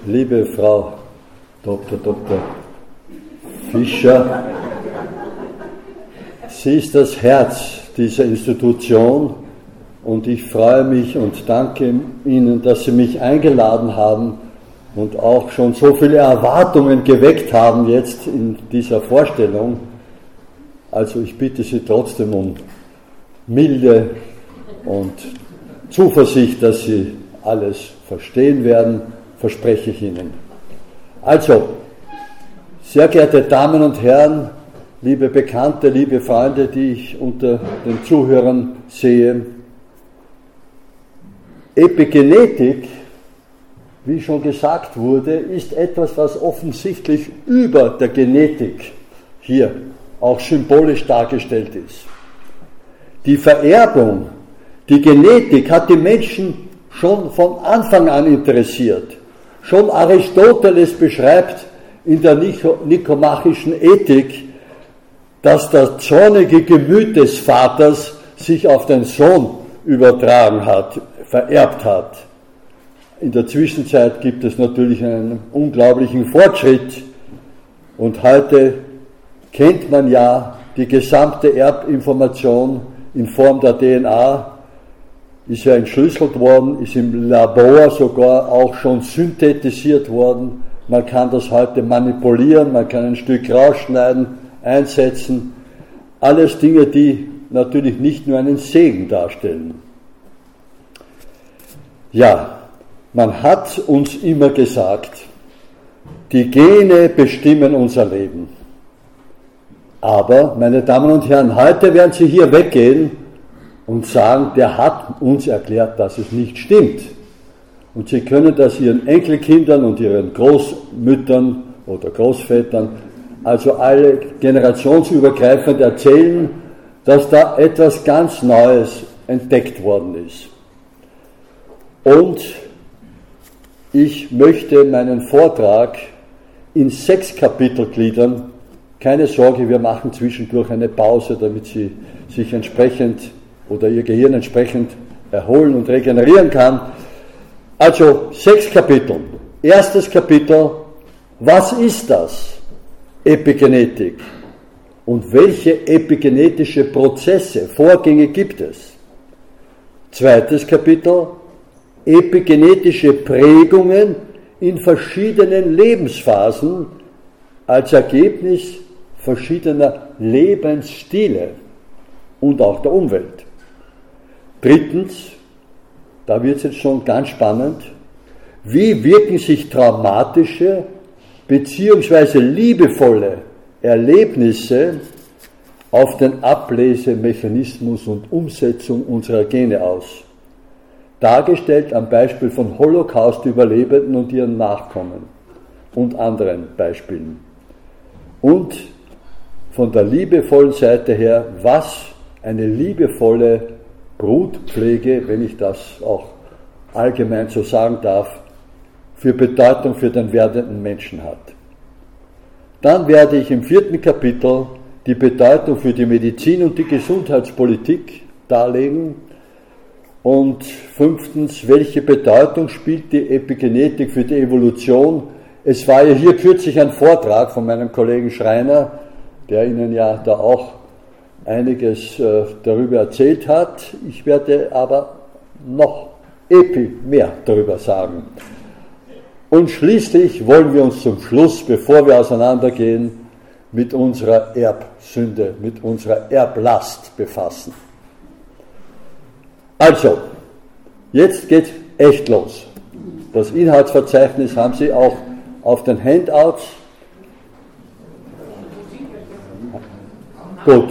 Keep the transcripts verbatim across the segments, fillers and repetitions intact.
Liebe Frau Doktor Doktor Fischer, sie ist das Herz dieser Institution und ich freue mich und danke Ihnen, dass Sie mich eingeladen haben und auch schon so viele Erwartungen geweckt haben jetzt in dieser Vorstellung. Also ich bitte Sie trotzdem um Milde und Zuversicht, dass Sie alles verstehen werden, verspreche ich Ihnen. Also, sehr geehrte Damen und Herren, liebe Bekannte, liebe Freunde, die ich unter den Zuhörern sehe, Epigenetik, wie schon gesagt wurde, ist etwas, was offensichtlich über der Genetik hier auch symbolisch dargestellt ist. Die Vererbung, die Genetik hat die Menschen schon von Anfang an interessiert. Schon Aristoteles beschreibt in der nikomachischen Ethik, dass das zornige Gemüt des Vaters sich auf den Sohn übertragen hat, vererbt hat. In der Zwischenzeit gibt es natürlich einen unglaublichen Fortschritt und heute kennt man ja die gesamte Erbinformation in Form der D N A, ist ja entschlüsselt worden, ist im Labor sogar auch schon synthetisiert worden. Man kann das heute manipulieren, man kann ein Stück rausschneiden, einsetzen. Alles Dinge, die natürlich nicht nur einen Segen darstellen. Ja, man hat uns immer gesagt, die Gene bestimmen unser Leben. Aber, meine Damen und Herren, heute werden Sie hier weggehen und sagen, der hat uns erklärt, dass es nicht stimmt. Und Sie können das Ihren Enkelkindern und Ihren Großmüttern oder Großvätern, also alle generationsübergreifend erzählen, dass da etwas ganz Neues entdeckt worden ist. Und ich möchte meinen Vortrag in sechs Kapitel gliedern. Keine Sorge, wir machen zwischendurch eine Pause, damit Sie sich entsprechend oder Ihr Gehirn entsprechend erholen und regenerieren kann. Also sechs Kapitel. Erstes Kapitel, was ist das? Epigenetik. Und welche epigenetische Prozesse, Vorgänge gibt es? Zweites Kapitel, epigenetische Prägungen in verschiedenen Lebensphasen als Ergebnis verschiedener Lebensstile und auch der Umwelt. Drittens, da wird es jetzt schon ganz spannend, wie wirken sich traumatische bzw. liebevolle Erlebnisse auf den Ablesemechanismus und Umsetzung unserer Gene aus? Dargestellt am Beispiel von Holocaust-Überlebenden und ihren Nachkommen und anderen Beispielen. Und von der liebevollen Seite her, was eine liebevolle Brutpflege, wenn ich das auch allgemein so sagen darf, für Bedeutung für den werdenden Menschen hat. Dann werde ich im vierten Kapitel die Bedeutung für die Medizin und die Gesundheitspolitik darlegen. Und fünftens, welche Bedeutung spielt die Epigenetik für die Evolution? Es war ja hier kürzlich ein Vortrag von meinem Kollegen Schreiner, der Ihnen ja da auch einiges äh, darüber erzählt hat. Ich werde aber noch epi mehr darüber sagen. Und schließlich wollen wir uns zum Schluss, bevor wir auseinandergehen, mit unserer Erbsünde, mit unserer Erblast befassen. Also, jetzt geht echt los. Das Inhaltsverzeichnis haben Sie auch auf den Handouts. Gut.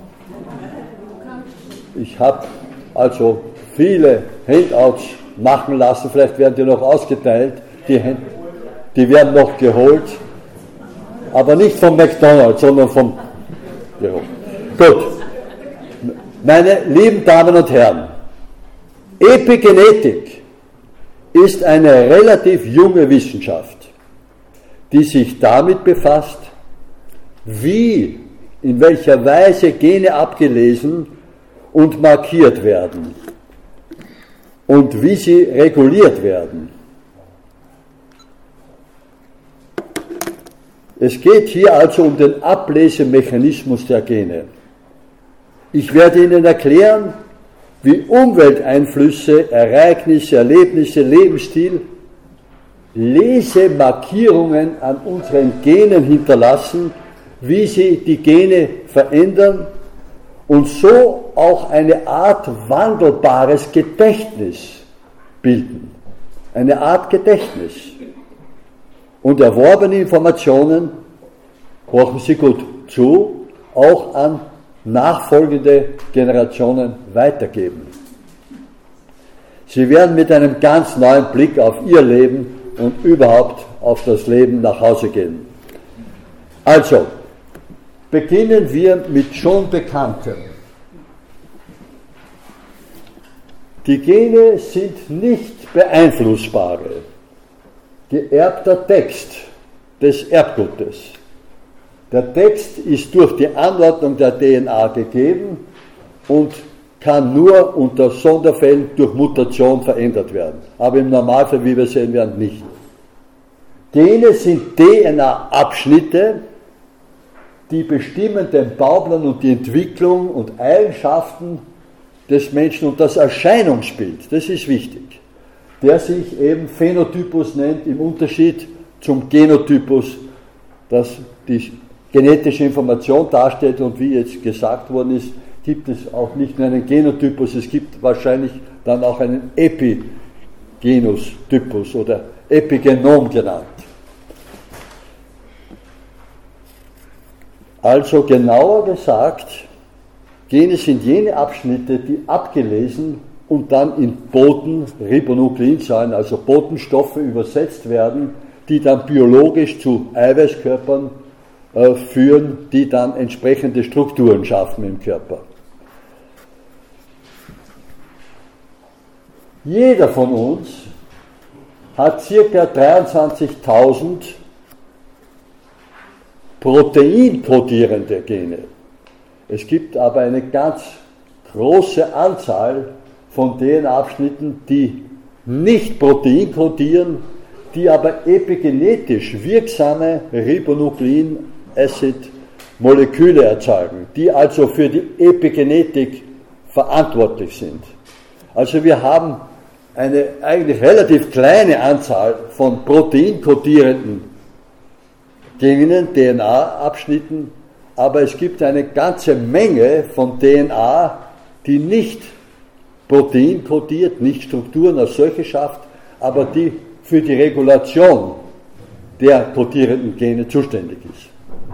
Ich habe also viele Handouts machen lassen, vielleicht werden die noch ausgeteilt, die, Hand, die werden noch geholt, aber nicht vom McDonald's, sondern vom Büro. Gut. Meine lieben Damen und Herren, Epigenetik ist eine relativ junge Wissenschaft, die sich damit befasst, wie, in welcher Weise Gene abgelesen und markiert werden und wie sie reguliert werden. Es geht hier also um den Ablesemechanismus der Gene. Ich werde Ihnen erklären, wie Umwelteinflüsse, Ereignisse, Erlebnisse, Lebensstil Lesemarkierungen an unseren Genen hinterlassen, wie sie die Gene verändern und so auch eine Art wandelbares Gedächtnis bilden. Eine Art Gedächtnis. Und erworbene Informationen, horchen Sie gut zu, auch an nachfolgende Generationen weitergeben. Sie werden mit einem ganz neuen Blick auf Ihr Leben und überhaupt auf das Leben nach Hause gehen. Also, beginnen wir mit schon Bekanntem. Die Gene sind nicht beeinflussbare, geerbter Text des Erbgutes. Der Text ist durch die Anordnung der D N A gegeben und kann nur unter Sonderfällen durch Mutation verändert werden. Aber im Normalfall, wie wir sehen werden, nicht. Gene sind D N A-Abschnitte, die bestimmen den Bauplan und die Entwicklung und Eigenschaften des Menschen und das Erscheinungsbild, das ist wichtig, der sich eben Phänotypus nennt, im Unterschied zum Genotypus, das die genetische Information darstellt und wie jetzt gesagt worden ist, gibt es auch nicht nur einen Genotypus, es gibt wahrscheinlich dann auch einen Epigenustypus oder Epigenom genannt. Also genauer gesagt, Gene sind jene Abschnitte, die abgelesen und dann in Botenribonukleinsäuren, also Botenstoffe übersetzt werden, die dann biologisch zu Eiweißkörpern äh, führen, die dann entsprechende Strukturen schaffen im Körper. Jeder von uns hat ca. dreiundzwanzigtausend proteinkodierende Gene. Es gibt aber eine ganz große Anzahl von D N A-Abschnitten, die nicht Protein kodieren, die aber epigenetisch wirksame Ribonukleinacid-Moleküle erzeugen, die also für die Epigenetik verantwortlich sind. Also wir haben eine eigentlich relativ kleine Anzahl von proteinkodierenden Genen, D N A-Abschnitten, aber es gibt eine ganze Menge von D N A, die nicht Protein kodiert, nicht Strukturen als solche schafft, aber die für die Regulation der kodierenden Gene zuständig ist.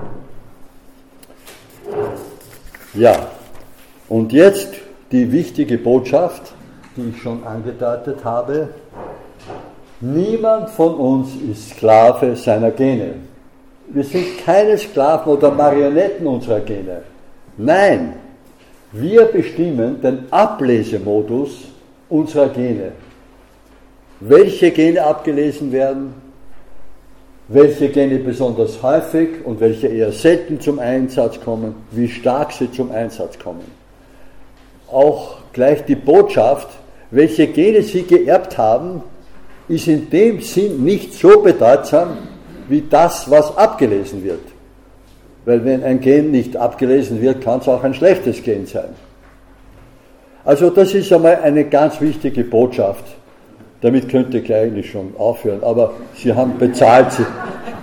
Ja, und jetzt die wichtige Botschaft, die ich schon angedeutet habe. Niemand von uns ist Sklave seiner Gene. Wir sind keine Sklaven oder Marionetten unserer Gene. Nein, wir bestimmen den Ablesemodus unserer Gene. Welche Gene abgelesen werden, welche Gene besonders häufig und welche eher selten zum Einsatz kommen, wie stark sie zum Einsatz kommen. Auch gleich die Botschaft, welche Gene sie geerbt haben, ist in dem Sinn nicht so bedeutsam wie das, was abgelesen wird. Weil wenn ein Gen nicht abgelesen wird, kann es auch ein schlechtes Gen sein. Also das ist einmal eine ganz wichtige Botschaft. Damit könnte ich eigentlich schon aufhören, aber Sie haben bezahlt. Sie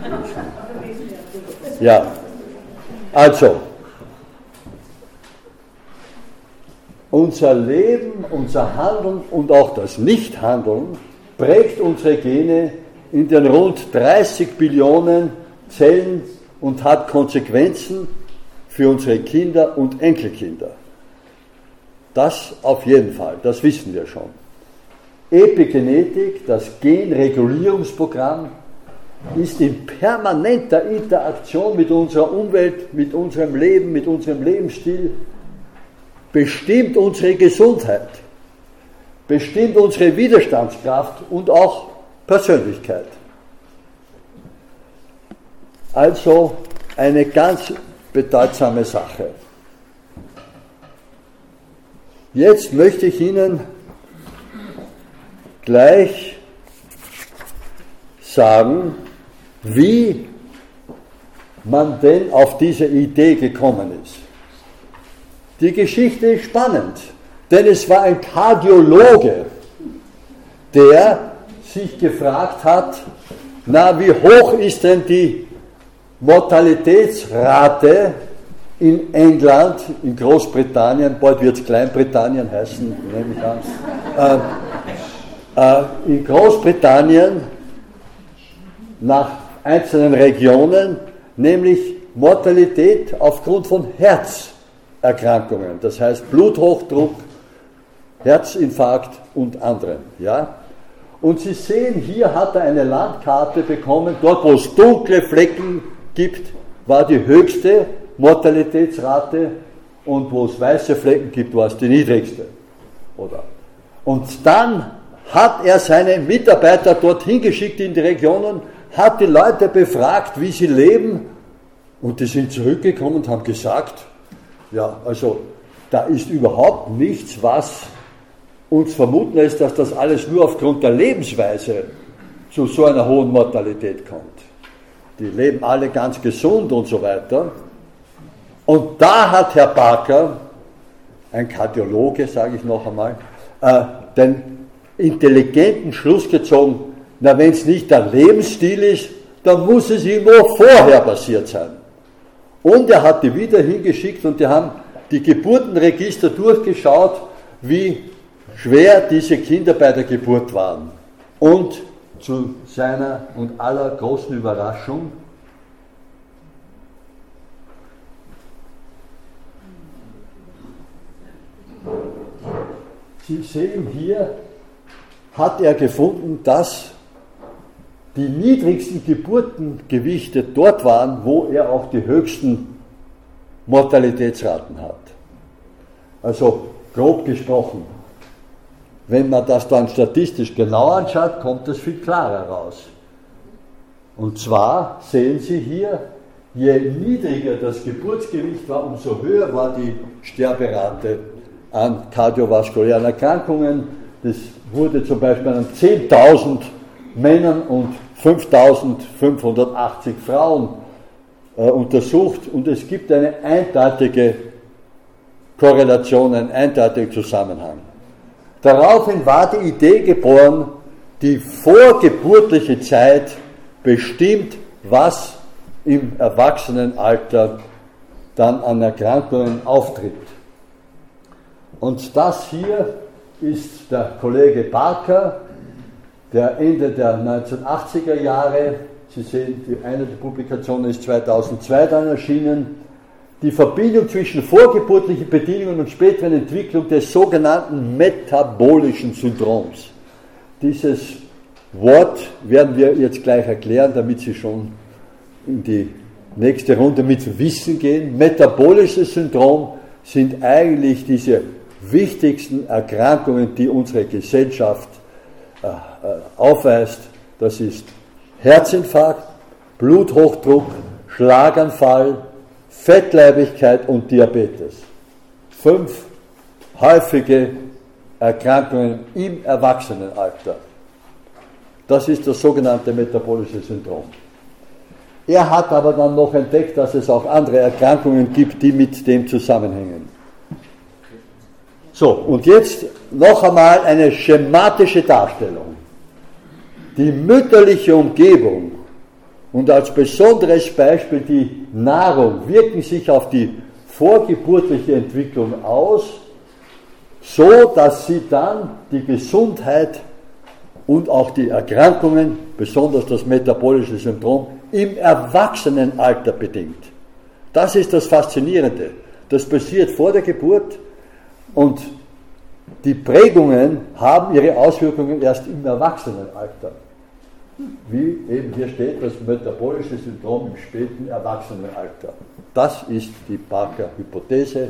ja, also, unser Leben, unser Handeln und auch das Nichthandeln prägt unsere Gene in den rund dreißig Billionen Zellen und hat Konsequenzen für unsere Kinder und Enkelkinder. Das auf jeden Fall, das wissen wir schon. Epigenetik, das Genregulierungsprogramm, ist in permanenter Interaktion mit unserer Umwelt, mit unserem Leben, mit unserem Lebensstil, bestimmt unsere Gesundheit, bestimmt unsere Widerstandskraft und auch Persönlichkeit. Also eine ganz bedeutsame Sache. Jetzt möchte ich Ihnen gleich sagen, wie man denn auf diese Idee gekommen ist. Die Geschichte ist spannend, denn es war ein Kardiologe, der sich gefragt hat, na, wie hoch ist denn die Mortalitätsrate in England, in Großbritannien, bald wird es Kleinbritannien heißen, nehme ich an, äh, äh, in Großbritannien nach einzelnen Regionen, nämlich Mortalität aufgrund von Herzerkrankungen, das heißt Bluthochdruck, Herzinfarkt und anderen. Ja? Und Sie sehen, hier hat er eine Landkarte bekommen, dort wo es dunkle Flecken gibt, war die höchste Mortalitätsrate und wo es weiße Flecken gibt, war es die niedrigste. Oder? Und dann hat er seine Mitarbeiter dorthin geschickt in die Regionen, hat die Leute befragt, wie sie leben, und die sind zurückgekommen und haben gesagt, ja, also da ist überhaupt nichts, was uns vermuten lässt, dass das alles nur aufgrund der Lebensweise zu so einer hohen Mortalität kommt. Die leben alle ganz gesund und so weiter. Und da hat Herr Barker, ein Kardiologe, sage ich noch einmal, äh, den intelligenten Schluss gezogen, na, wenn es nicht der Lebensstil ist, dann muss es irgendwo vorher passiert sein. Und er hat die wieder hingeschickt und die haben die Geburtenregister durchgeschaut, wie schwer diese Kinder bei der Geburt waren. Und zu seiner und aller großen Überraschung Sie sehen hier, hat er gefunden, dass die niedrigsten Geburtengewichte dort waren, wo er auch die höchsten Mortalitätsraten hat. Also grob gesprochen, wenn man das dann statistisch genau anschaut, kommt das viel klarer raus. Und zwar sehen Sie hier, je niedriger das Geburtsgewicht war, umso höher war die Sterberate an kardiovaskulären Erkrankungen. Das wurde zum Beispiel an zehntausend Männern und fünftausendfünfhundertachtzig Frauen äh, untersucht, und es gibt eine eindeutige Korrelation, einen eindeutigen Zusammenhang. Daraufhin war die Idee geboren, die vorgeburtliche Zeit bestimmt, was im Erwachsenenalter dann an Erkrankungen auftritt. Und das hier ist der Kollege Barker, der Ende der neunzehnhundertachtziger Jahre, Sie sehen, die eine der Publikationen ist zweitausendzwei dann erschienen, die Verbindung zwischen vorgeburtlichen Bedingungen und späteren Entwicklung des sogenannten metabolischen Syndroms. Dieses Wort werden wir jetzt gleich erklären, damit Sie schon in die nächste Runde mit Wissen gehen. Metabolisches Syndrom sind eigentlich diese wichtigsten Erkrankungen, die unsere Gesellschaft äh, aufweist. Das ist Herzinfarkt, Bluthochdruck, Schlaganfall, Fettleibigkeit und Diabetes. Fünf häufige Erkrankungen im Erwachsenenalter. Das ist das sogenannte metabolische Syndrom. Er hat aber dann noch entdeckt, dass es auch andere Erkrankungen gibt, die mit dem zusammenhängen. So, und jetzt noch einmal eine schematische Darstellung. Die mütterliche Umgebung und als besonderes Beispiel die Nahrung wirken sich auf die vorgeburtliche Entwicklung aus, so dass sie dann die Gesundheit und auch die Erkrankungen, besonders das metabolische Syndrom, im Erwachsenenalter bedingt. Das ist das Faszinierende. Das passiert vor der Geburt und die Prägungen haben ihre Auswirkungen erst im Erwachsenenalter. Wie eben hier steht, das metabolische Syndrom im späten Erwachsenenalter. Das ist die Barker-Hypothese.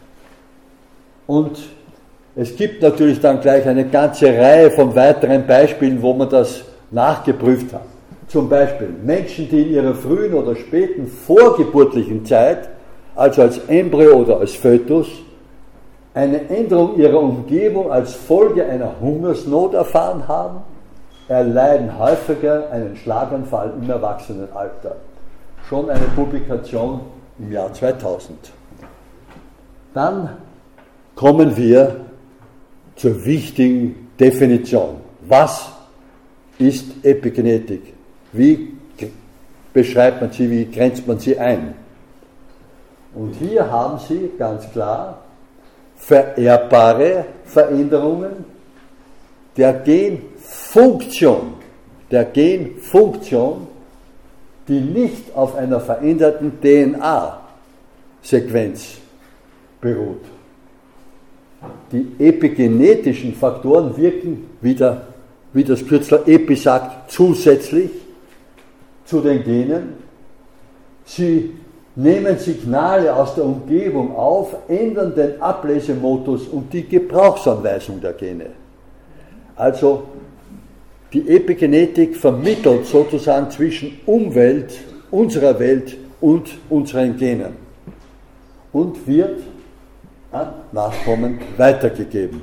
Und es gibt natürlich dann gleich eine ganze Reihe von weiteren Beispielen, wo man das nachgeprüft hat. Zum Beispiel Menschen, die in ihrer frühen oder späten vorgeburtlichen Zeit, also als Embryo oder als Fötus, eine Änderung ihrer Umgebung als Folge einer Hungersnot erfahren haben, erleiden häufiger einen Schlaganfall im Erwachsenenalter. schon eine Publikation im Jahr zweitausend. Dann kommen wir zur wichtigen Definition. Was ist Epigenetik? Wie beschreibt man sie, wie grenzt man sie ein? Und hier haben Sie ganz klar vererbbare Veränderungen der Genfunktion, der Genfunktion, die nicht auf einer veränderten D N A-Sequenz beruht. Die epigenetischen Faktoren wirken, wie, der, wie das Kürzel Epi sagt, zusätzlich zu den Genen. Sie nehmen Signale aus der Umgebung auf, ändern den Ablesemodus und die Gebrauchsanweisung der Gene. Also die Epigenetik vermittelt sozusagen zwischen Umwelt, unserer Welt und unseren Genen und wird an Nachkommen weitergegeben.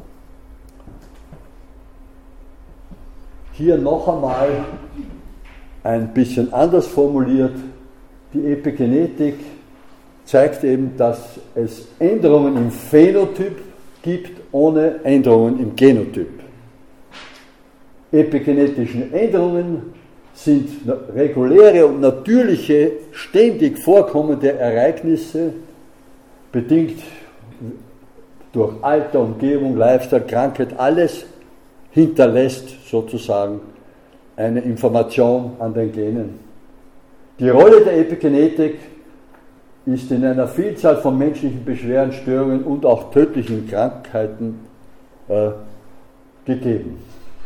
Hier noch einmal ein bisschen anders formuliert. Die Epigenetik zeigt eben, dass es Änderungen im Phänotyp gibt, ohne Änderungen im Genotyp. Epigenetischen Änderungen sind reguläre und natürliche, ständig vorkommende Ereignisse, bedingt durch Alter, Umgebung, Lifestyle, Krankheit, alles hinterlässt sozusagen eine Information an den Genen. Die Rolle der Epigenetik ist in einer Vielzahl von menschlichen Beschwerden, Störungen und auch tödlichen Krankheiten äh, gegeben.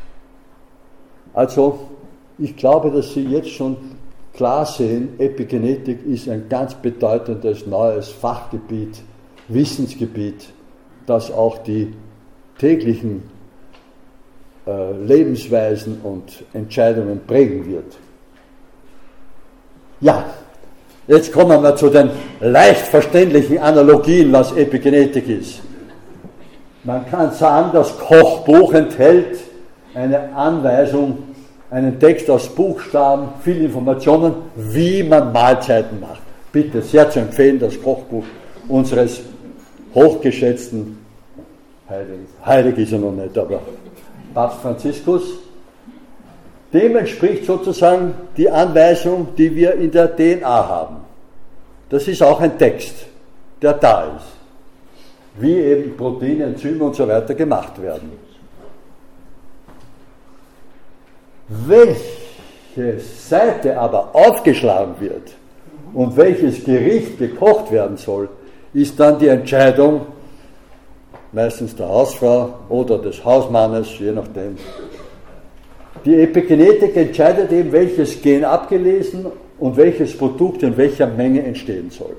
Also, ich glaube, dass Sie jetzt schon klar sehen, Epigenetik ist ein ganz bedeutendes neues Fachgebiet, Wissensgebiet, das auch die täglichen äh, Lebensweisen und Entscheidungen prägen wird. Ja, jetzt kommen wir zu den leicht verständlichen Analogien, was Epigenetik ist. Man kann sagen, das Kochbuch enthält eine Anweisung, einen Text aus Buchstaben, viele Informationen, wie man Mahlzeiten macht. Bitte sehr zu empfehlen, das Kochbuch unseres hochgeschätzten Heiligen, heilig ist er noch nicht, aber Papst Franziskus. Dem entspricht sozusagen die Anweisung, die wir in der D N A haben. Das ist auch ein Text, der da ist. Wie eben Proteine, Enzyme und so weiter gemacht werden. Welche Seite aber aufgeschlagen wird und welches Gericht gekocht werden soll, ist dann die Entscheidung meistens der Hausfrau oder des Hausmannes, je nachdem. Die Epigenetik entscheidet eben, welches Gen abgelesen und welches Produkt in welcher Menge entstehen soll.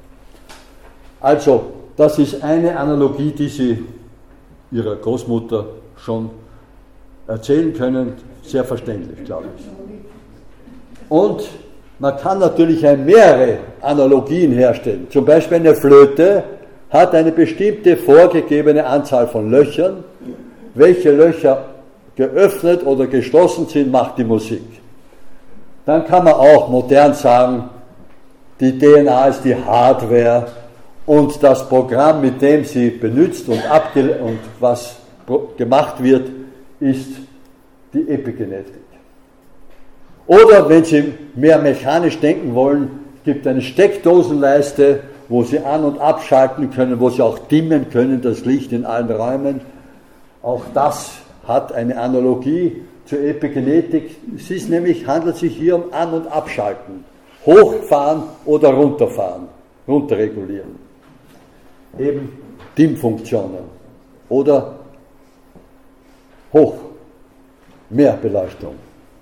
Also, das ist eine Analogie, die Sie Ihrer Großmutter schon erzählen können, sehr verständlich, glaube ich. Und man kann natürlich mehrere Analogien herstellen. Zum Beispiel eine Flöte hat eine bestimmte vorgegebene Anzahl von Löchern. Welche Löcher geöffnet oder geschlossen sind, macht die Musik. Dann kann man auch modern sagen, die D N A ist die Hardware und das Programm, mit dem sie benutzt und, abge- und was gemacht wird, ist die Epigenetik. Oder wenn Sie mehr mechanisch denken wollen, gibt es eine Steckdosenleiste, wo Sie an- und abschalten können, wo Sie auch dimmen können, das Licht in allen Räumen. Auch das hat eine Analogie zur Epigenetik. Es ist nämlich, handelt sich hier um An- und Abschalten. Hochfahren oder runterfahren, runterregulieren. Eben Dimmfunktionen oder hoch, mehr Beleuchtung.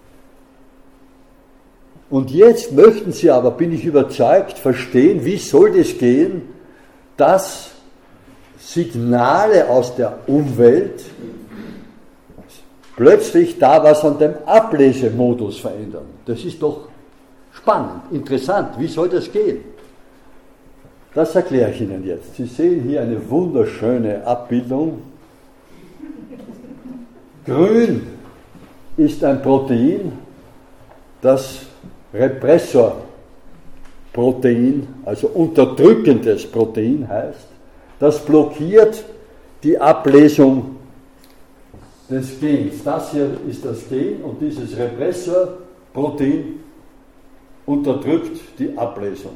Und jetzt möchten Sie aber, bin ich überzeugt, verstehen, wie soll das gehen, dass Signale aus der Umwelt plötzlich da was an dem Ablesemodus verändern. Das ist doch spannend, interessant. Wie soll das gehen? Das erkläre ich Ihnen jetzt. Sie sehen hier eine wunderschöne Abbildung. Grün ist ein Protein, das Repressor Protein, also unterdrückendes Protein heißt, das blockiert die Ablesung des Gens. Das hier ist das Gen und dieses Repressorprotein unterdrückt die Ablesung.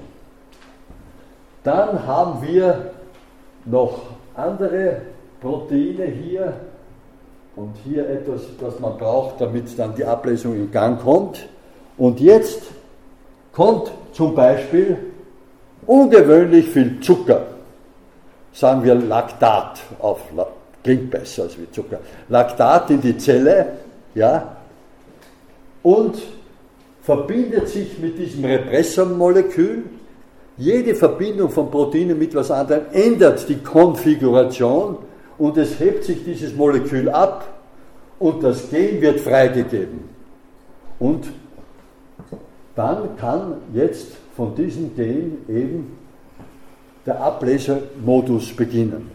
Dann haben wir noch andere Proteine hier und hier etwas, das man braucht, damit dann die Ablesung in Gang kommt. Und jetzt kommt zum Beispiel ungewöhnlich viel Zucker, sagen wir Laktat, auf, klingt besser als wie Zucker, Laktat in die Zelle, ja, und verbindet sich mit diesem Repressormolekül. Jede Verbindung von Proteinen mit etwas anderem ändert die Konfiguration und es hebt sich dieses Molekül ab und das Gen wird freigegeben. Und dann kann jetzt von diesem Gen eben der Ablesemodus beginnen.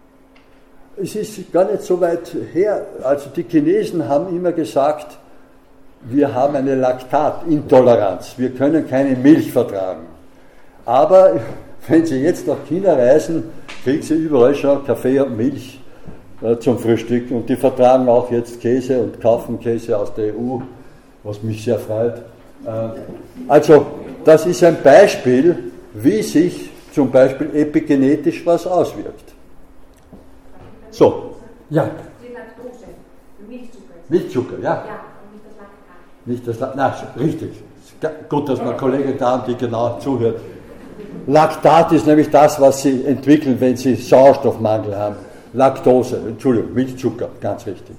Es ist gar nicht so weit her, also die Chinesen haben immer gesagt, wir haben eine Laktatintoleranz, wir können keine Milch vertragen. Aber wenn Sie jetzt nach China reisen, kriegen Sie überall schon Kaffee und Milch äh, zum Frühstück und die vertragen auch jetzt Käse und kaufen Käse aus der E U, was mich sehr freut. Äh, also das ist ein Beispiel, wie sich zum Beispiel epigenetisch was auswirkt. So, ja. Die Laktose, Milchzucker. Milchzucker, ja. Ja, und nicht das Laktat. Nicht das Laktat, na, richtig. Gut, dass man Kollegen da haben, die genau zuhört. Laktat ist nämlich das, was sie entwickeln, wenn sie Sauerstoffmangel haben. Laktose, Entschuldigung, Milchzucker, ganz richtig.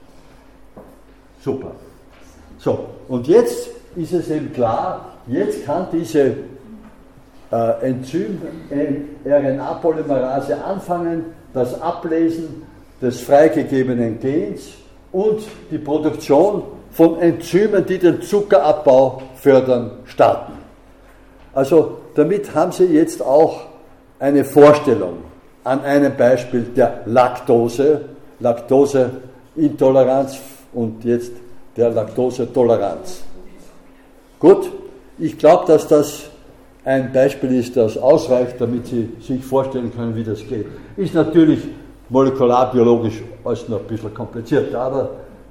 Super. So, und jetzt ist es eben klar, jetzt kann diese äh, Enzym-R N A-Polymerase anfangen, das Ablesen des freigegebenen Gens und die Produktion von Enzymen, die den Zuckerabbau fördern, starten. Also damit haben Sie jetzt auch eine Vorstellung an einem Beispiel der Laktose, Laktoseintoleranz und jetzt der Laktosetoleranz. Gut, ich glaube, dass das ein Beispiel ist, das ausreicht, damit Sie sich vorstellen können, wie das geht. Ist natürlich molekularbiologisch alles noch ein bisschen komplizierter, aber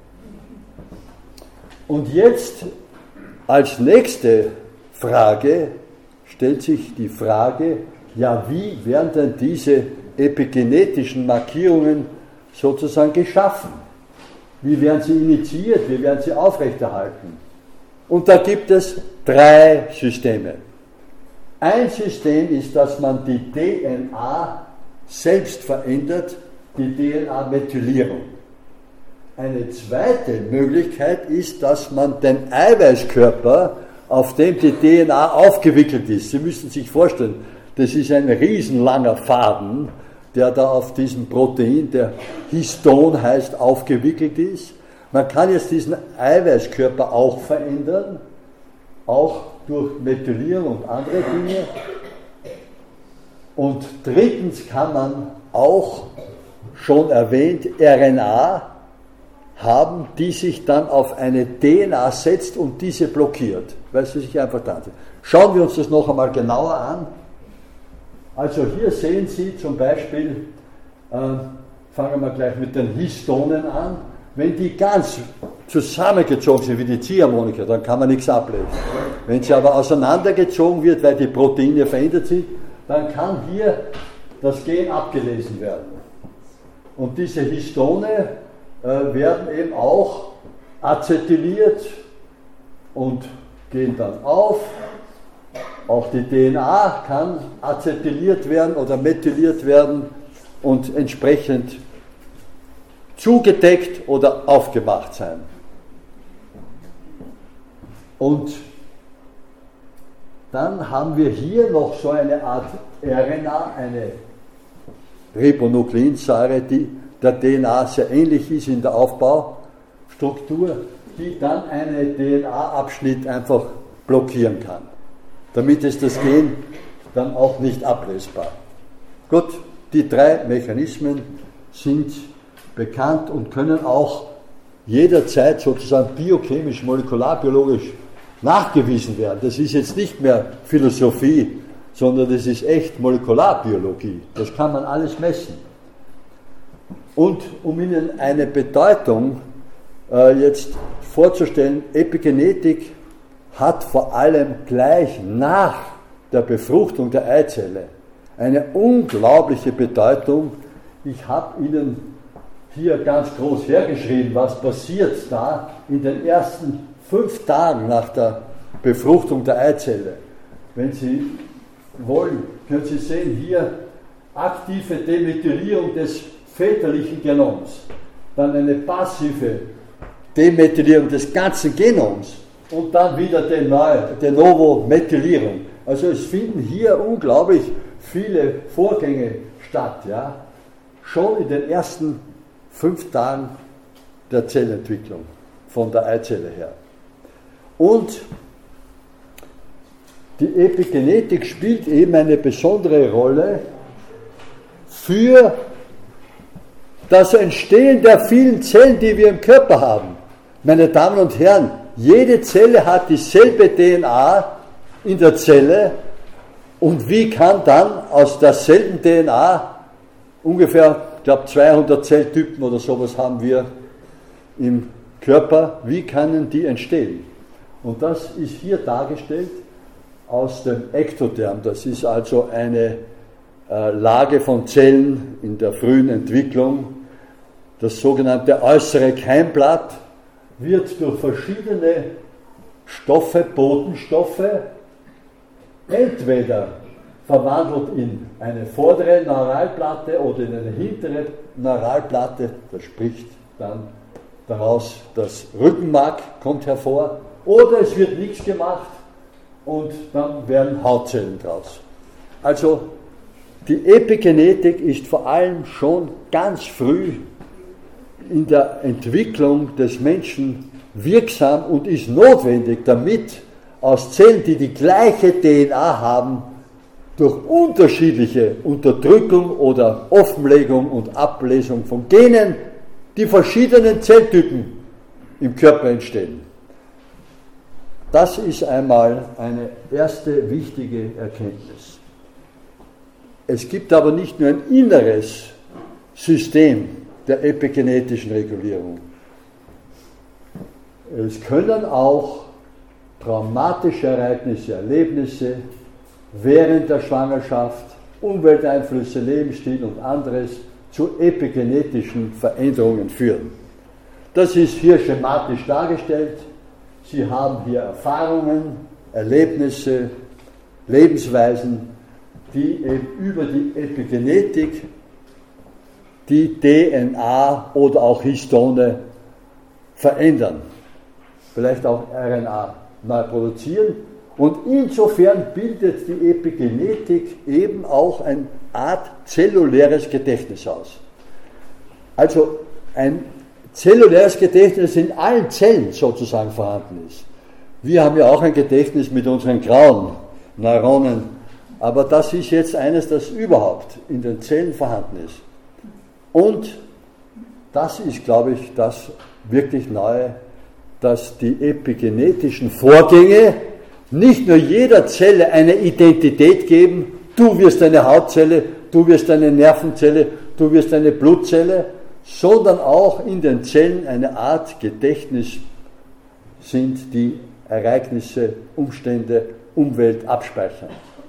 und jetzt als nächste Frage stellt sich die Frage, ja, wie werden denn diese epigenetischen Markierungen sozusagen geschaffen? Wie werden sie initiiert? Wie werden sie aufrechterhalten? Und da gibt es drei Systeme. Ein System ist, dass man die D N A selbst verändert, die D N A-Methylierung. Eine zweite Möglichkeit ist, dass man den Eiweißkörper, auf dem die D N A aufgewickelt ist, Sie müssen sich vorstellen, das ist ein riesenlanger Faden, der da auf diesem Protein, der Histon heißt, aufgewickelt ist. Man kann jetzt diesen Eiweißkörper auch verändern, auch durch Methylierung und andere Dinge. Und drittens kann man auch, schon erwähnt, R N A haben, die sich dann auf eine D N A setzt und diese blockiert, weil sie sich einfach da sind. Schauen wir uns das noch einmal genauer an. Also hier sehen Sie zum Beispiel, äh, fangen wir gleich mit den Histonen an, wenn die ganz zusammengezogen sind wie die Ziehharmonika, dann kann man nichts ablesen. Wenn sie aber auseinandergezogen wird, weil die Proteine verändert sind, dann kann hier das Gen abgelesen werden. Und diese Histone äh, werden eben auch acetyliert und gehen dann auf. Auch die D N A kann acetyliert werden oder methyliert werden und entsprechend zugedeckt oder aufgemacht sein. Und dann haben wir hier noch so eine Art R N A, eine Ribonukleinsäure, die der D N A sehr ähnlich ist in der Aufbaustruktur, die dann einen D N A-Abschnitt einfach blockieren kann. Damit ist das Gen dann auch nicht ablesbar. Gut, die drei Mechanismen sind bekannt und können auch jederzeit sozusagen biochemisch, molekularbiologisch nachgewiesen werden. Das ist jetzt nicht mehr Philosophie, sondern das ist echt Molekularbiologie. Das kann man alles messen. Und um Ihnen eine Bedeutung äh, jetzt vorzustellen, Epigenetik hat vor allem gleich nach der Befruchtung der Eizelle eine unglaubliche Bedeutung. Ich habe Ihnen hier ganz groß hergeschrieben, was passiert da in den ersten fünf Tagen nach der Befruchtung der Eizelle. Wenn Sie wollen, können Sie sehen, hier aktive Demethylierung des väterlichen Genoms, dann eine passive Demethylierung des ganzen Genoms und dann wieder de novo Methylierung. Also es finden hier unglaublich viele Vorgänge statt, ja? Schon in den ersten fünf Tagen der Zellentwicklung von der Eizelle her. Und die Epigenetik spielt eben eine besondere Rolle für das Entstehen der vielen Zellen, die wir im Körper haben. Meine Damen und Herren, jede Zelle hat dieselbe D N A in der Zelle und wie kann dann aus derselben D N A ungefähr, ich glaube zweihundert Zelltypen oder sowas haben wir im Körper, wie können die entstehen? Und das ist hier dargestellt aus dem Ektotherm. Das ist also eine äh, Lage von Zellen in der frühen Entwicklung. Das sogenannte äußere Keimblatt wird durch verschiedene Stoffe, Botenstoffe, entweder verwandelt in eine vordere Neuralplatte oder in eine hintere Neuralplatte, das spricht dann daraus, das Rückenmark kommt hervor, oder es wird nichts gemacht und dann werden Hautzellen draus. Also die Epigenetik ist vor allem schon ganz früh in der Entwicklung des Menschen wirksam und ist notwendig, damit aus Zellen, die die gleiche D N A haben, durch unterschiedliche Unterdrückung oder Offenlegung und Ablesung von Genen die verschiedenen Zelltypen im Körper entstehen. Das ist einmal eine erste wichtige Erkenntnis. Es gibt aber nicht nur ein inneres System der epigenetischen Regulierung. Es können auch traumatische Ereignisse, Erlebnisse während der Schwangerschaft, Umwelteinflüsse, Lebensstil und anderes zu epigenetischen Veränderungen führen. Das ist hier schematisch dargestellt. Sie haben hier Erfahrungen, Erlebnisse, Lebensweisen, die eben über die Epigenetik die D N A oder auch Histone verändern, vielleicht auch R N A neu produzieren. Und insofern bildet die Epigenetik eben auch eine Art zelluläres Gedächtnis aus. Also ein zelluläres Gedächtnis in allen Zellen sozusagen vorhanden ist. Wir haben ja auch ein Gedächtnis mit unseren grauen Neuronen, aber das ist jetzt eines, das überhaupt in den Zellen vorhanden ist. Und das ist, glaube ich, das wirklich Neue, dass die epigenetischen Vorgänge nicht nur jeder Zelle eine Identität geben, du wirst eine Hautzelle, du wirst eine Nervenzelle, du wirst eine Blutzelle, sondern auch in den Zellen eine Art Gedächtnis sind, die Ereignisse, Umstände, Umwelt abspeichern.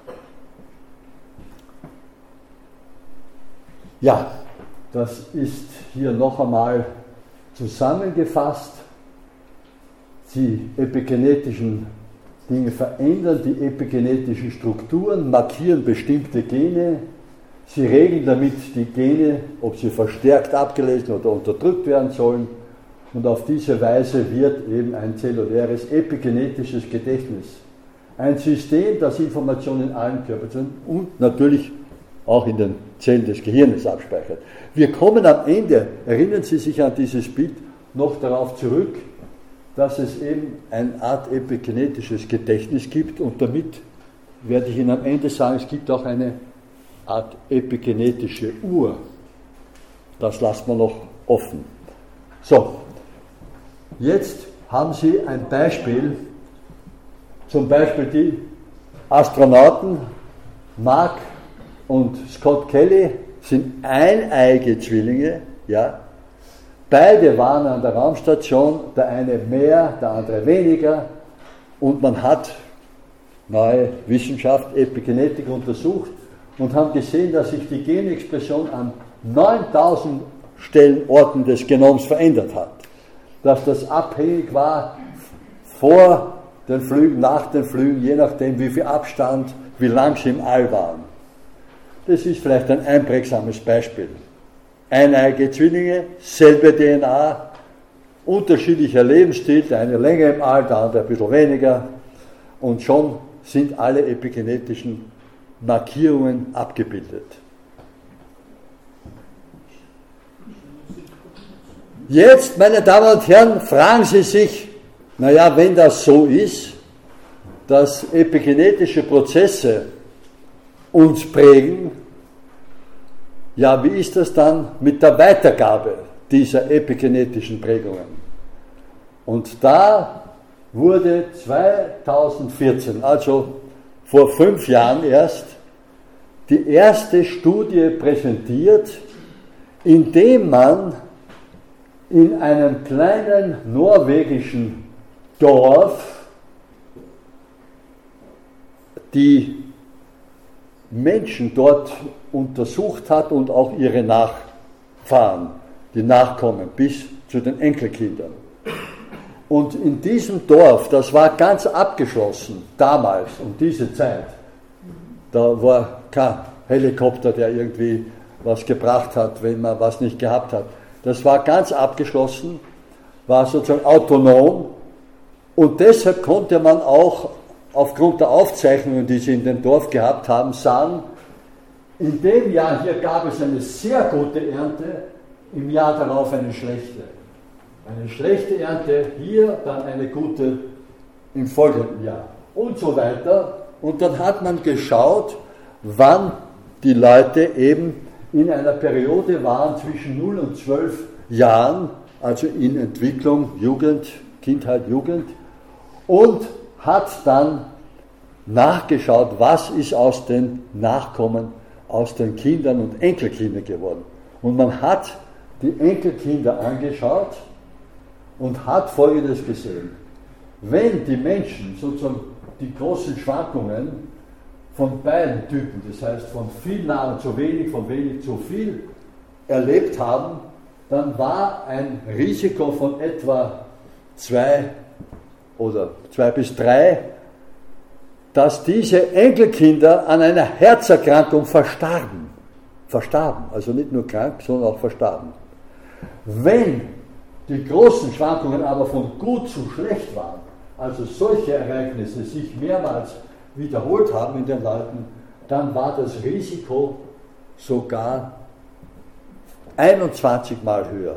Ja, das ist hier noch einmal zusammengefasst. Die epigenetischen Dinge verändern die epigenetischen Strukturen, markieren bestimmte Gene, sie regeln damit die Gene, ob sie verstärkt abgelesen oder unterdrückt werden sollen, und auf diese Weise wird eben ein zelluläres epigenetisches Gedächtnis ein System, das Informationen in allen Körperzellen und natürlich auch in den Zellen des Gehirnes abspeichert. Wir kommen am Ende, erinnern Sie sich an dieses Bild, noch darauf zurück, dass es eben eine Art epigenetisches Gedächtnis gibt, und damit werde ich Ihnen am Ende sagen, es gibt auch eine Art epigenetische Uhr. Das lassen wir noch offen. So, jetzt haben Sie ein Beispiel zum Beispiel die Astronauten Mark und Scott Kelly sind eineige Zwillinge, ja. Beide waren an der Raumstation, der eine mehr, der andere weniger, und man hat neue Wissenschaft, Epigenetik untersucht und haben gesehen, dass sich die Genexpression an neuntausend Stellenorten des Genoms verändert hat. Dass das abhängig war vor den Flügen, nach den Flügen, je nachdem wie viel Abstand, wie lang sie im All waren. Das ist vielleicht ein einprägsames Beispiel. Eineige Zwillinge, selbe D N A, unterschiedlicher Lebensstil, der eine länger im All, der andere ein bisschen weniger, und schon sind alle epigenetischen Markierungen abgebildet. Jetzt, meine Damen und Herren, fragen Sie sich, naja, wenn das so ist, dass epigenetische Prozesse uns prägen, ja, wie ist das dann mit der Weitergabe dieser epigenetischen Prägungen? Und da wurde zweitausendvierzehn, also vor fünf Jahren erst, die erste Studie präsentiert, in dem man in einem kleinen norwegischen Dorf die Menschen dort untersucht hat und auch ihre Nachfahren, die Nachkommen, bis zu den Enkelkindern. Und in diesem Dorf, das war ganz abgeschlossen, damals, um diese Zeit, da war kein Helikopter, der irgendwie was gebracht hat, wenn man was nicht gehabt hat. Das war ganz abgeschlossen, war sozusagen autonom, und deshalb konnte man auch aufgrund der Aufzeichnungen, die sie in dem Dorf gehabt haben, sagen, in dem Jahr hier gab es eine sehr gute Ernte, im Jahr darauf eine schlechte. Eine schlechte Ernte hier, dann eine gute im folgenden Jahr und so weiter. Und dann hat man geschaut, wann die Leute eben in einer Periode waren zwischen null und zwölf Jahren, also in Entwicklung, Jugend, Kindheit, Jugend, und hat dann nachgeschaut, was ist aus den Nachkommen, aus den Kindern und Enkelkindern geworden. Und man hat die Enkelkinder angeschaut und hat Folgendes gesehen. Wenn die Menschen sozusagen die großen Schwankungen von beiden Typen, das heißt von viel Nahrung zu wenig, von wenig zu viel, erlebt haben, dann war ein Risiko von etwa zwei oder zwei bis drei, dass diese Enkelkinder an einer Herzerkrankung verstarben. Verstarben, also nicht nur krank, sondern auch verstarben. Wenn die großen Schwankungen aber von gut zu schlecht waren, also solche Ereignisse sich mehrmals wiederholt haben in den Leuten, dann war das Risiko sogar einundzwanzig Mal höher.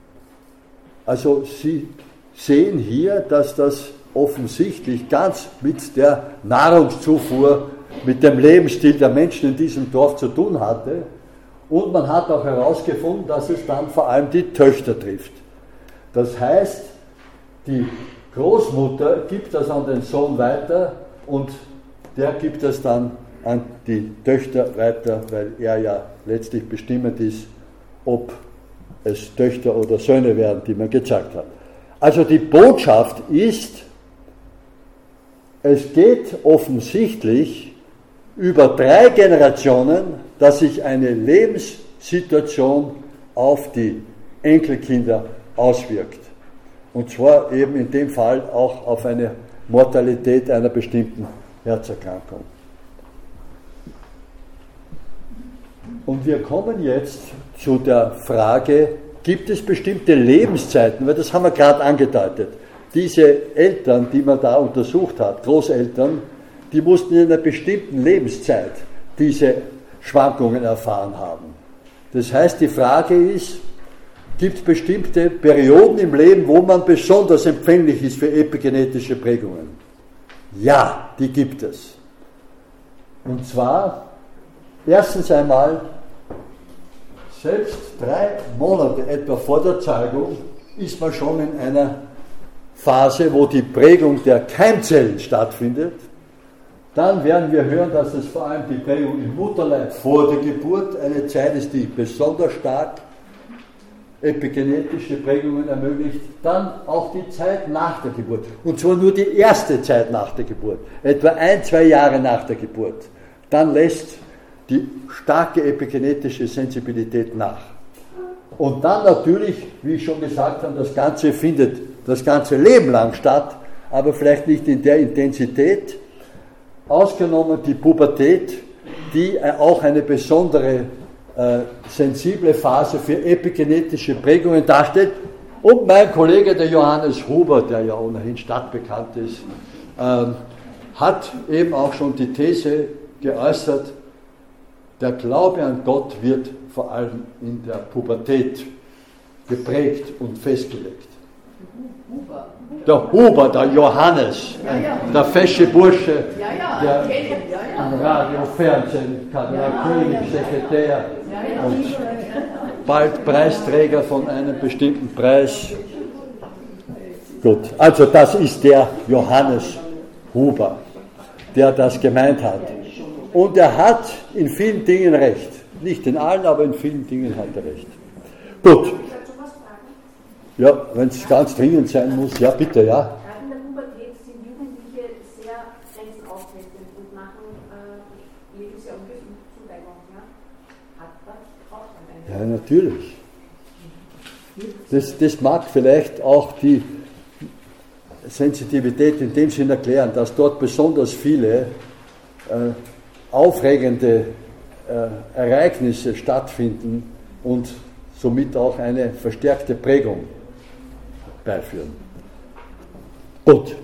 Also Sie sehen hier, dass das offensichtlich ganz mit der Nahrungszufuhr, mit dem Lebensstil der Menschen in diesem Dorf zu tun hatte. Und man hat auch herausgefunden, dass es dann vor allem die Töchter trifft. Das heißt, die Großmutter gibt das an den Sohn weiter und der gibt das dann an die Töchter weiter, weil er ja letztlich bestimmend ist, ob es Töchter oder Söhne werden, die man gezeigt hat. Also die Botschaft ist, es geht offensichtlich über drei Generationen, dass sich eine Lebenssituation auf die Enkelkinder auswirkt. Und zwar eben in dem Fall auch auf eine Mortalität einer bestimmten Herzerkrankung. Und wir kommen jetzt zu der Frage, gibt es bestimmte Lebenszeiten, weil das haben wir gerade angedeutet. Diese Eltern, die man da untersucht hat, Großeltern, die mussten in einer bestimmten Lebenszeit diese Schwankungen erfahren haben. Das heißt, die Frage ist, gibt es bestimmte Perioden im Leben, wo man besonders empfänglich ist für epigenetische Prägungen? Ja, die gibt es. Und zwar, erstens einmal, selbst drei Monate etwa vor der Zeugung ist man schon in einer Phase, wo die Prägung der Keimzellen stattfindet. Dann werden wir hören, dass es vor allem die Prägung im Mutterleib vor der Geburt eine Zeit ist, die besonders stark epigenetische Prägungen ermöglicht. Dann auch die Zeit nach der Geburt. Und zwar nur die erste Zeit nach der Geburt, etwa ein, zwei Jahre nach der Geburt. Dann lässt die starke epigenetische Sensibilität nach. Und dann natürlich, wie ich schon gesagt habe, das Ganze findet das ganze Leben lang statt, aber vielleicht nicht in der Intensität, ausgenommen die Pubertät, die auch eine besondere äh, sensible Phase für epigenetische Prägungen darstellt. Und mein Kollege, der Johannes Huber, der ja ohnehin stadtbekannt ist, äh, hat eben auch schon die These geäußert, der Glaube an Gott wird vor allem in der Pubertät geprägt und festgelegt. Huber. Der Huber, der Johannes, Ja, ja. der fesche Bursche, Ja, ja, der ja, ja. im Radio, Fernsehen, Kardinalkönig, Sekretär Ja, ja. und bald Preisträger von einem bestimmten Preis. Gut, also das ist der Johannes Huber, der das gemeint hat. Und er hat in vielen Dingen recht. Nicht in allen, aber in vielen Dingen hat er recht. Gut. Ja, wenn es ganz dringend sein muss, ja bitte, ja. Gerade in der Pubertät sind Jugendliche sehr grenzenaufsetzend und machen äh, jedes Jahr ungefähr Zuneigung. Ja? Hat das auch dann eine. Ja, natürlich. Das, das mag vielleicht auch die Sensitivität in dem Sinn erklären, dass dort besonders viele äh, aufregende äh, Ereignisse stattfinden und somit auch eine verstärkte Prägung beiführen. Gut.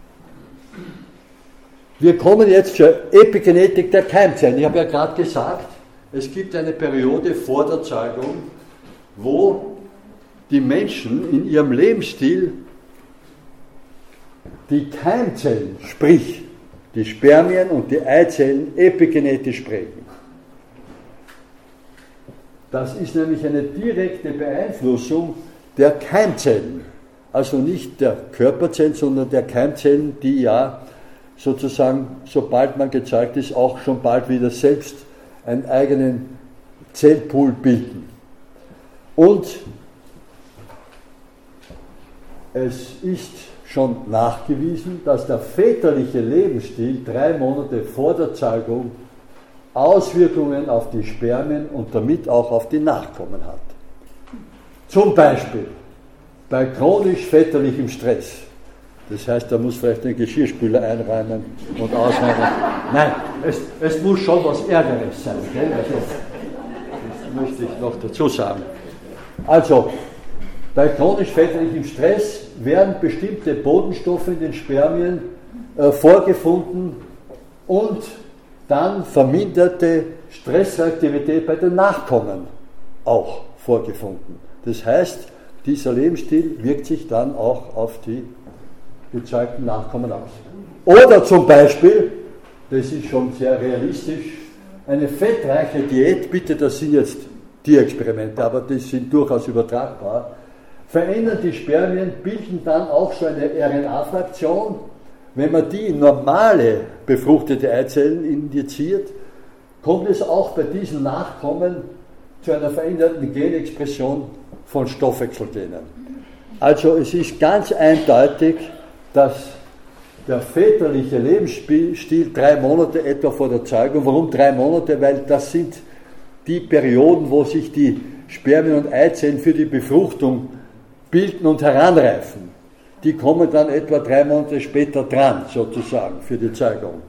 Wir kommen jetzt zur Epigenetik der Keimzellen. Ich habe ja gerade gesagt, es gibt eine Periode vor der Zeugung, wo die Menschen in ihrem Lebensstil die Keimzellen, sprich die Spermien und die Eizellen epigenetisch prägen. Das ist nämlich eine direkte Beeinflussung der Keimzellen. Also nicht der Körperzellen, sondern der Keimzellen, die ja sozusagen, sobald man gezeugt ist, auch schon bald wieder selbst einen eigenen Zellpool bilden. Und es ist schon nachgewiesen, dass der väterliche Lebensstil drei Monate vor der Zeugung Auswirkungen auf die Spermien und damit auch auf die Nachkommen hat. Zum Beispiel bei chronisch väterlichem Stress. Das heißt, er muss vielleicht den Geschirrspüler einräumen und ausräumen. Nein, es, es muss schon was Ärgeres sein. Gell? Also, das möchte ich noch dazu sagen. Also, bei chronisch väterlichem Stress werden bestimmte Botenstoffe in den Spermien äh, vorgefunden und dann verminderte Stressreaktivität bei den Nachkommen auch vorgefunden. Das heißt, dieser Lebensstil wirkt sich dann auch auf die gezeugten Nachkommen aus. Oder zum Beispiel, das ist schon sehr realistisch, eine fettreiche Diät, bitte, das sind jetzt Tierexperimente, aber die sind durchaus übertragbar, verändern die Spermien, bilden dann auch so eine R N A-Fraktion. Wenn man die in normale befruchtete Eizellen injiziert, kommt es auch bei diesen Nachkommen zu einer veränderten Genexpression von Stoffwechselgenen. Also es ist ganz eindeutig, dass der väterliche Lebensstil drei Monate etwa vor der Zeugung, warum drei Monate? Weil das sind die Perioden, wo sich die Spermien und Eizellen für die Befruchtung bilden und heranreifen. Die kommen dann etwa drei Monate später dran, sozusagen, für die Zeugung.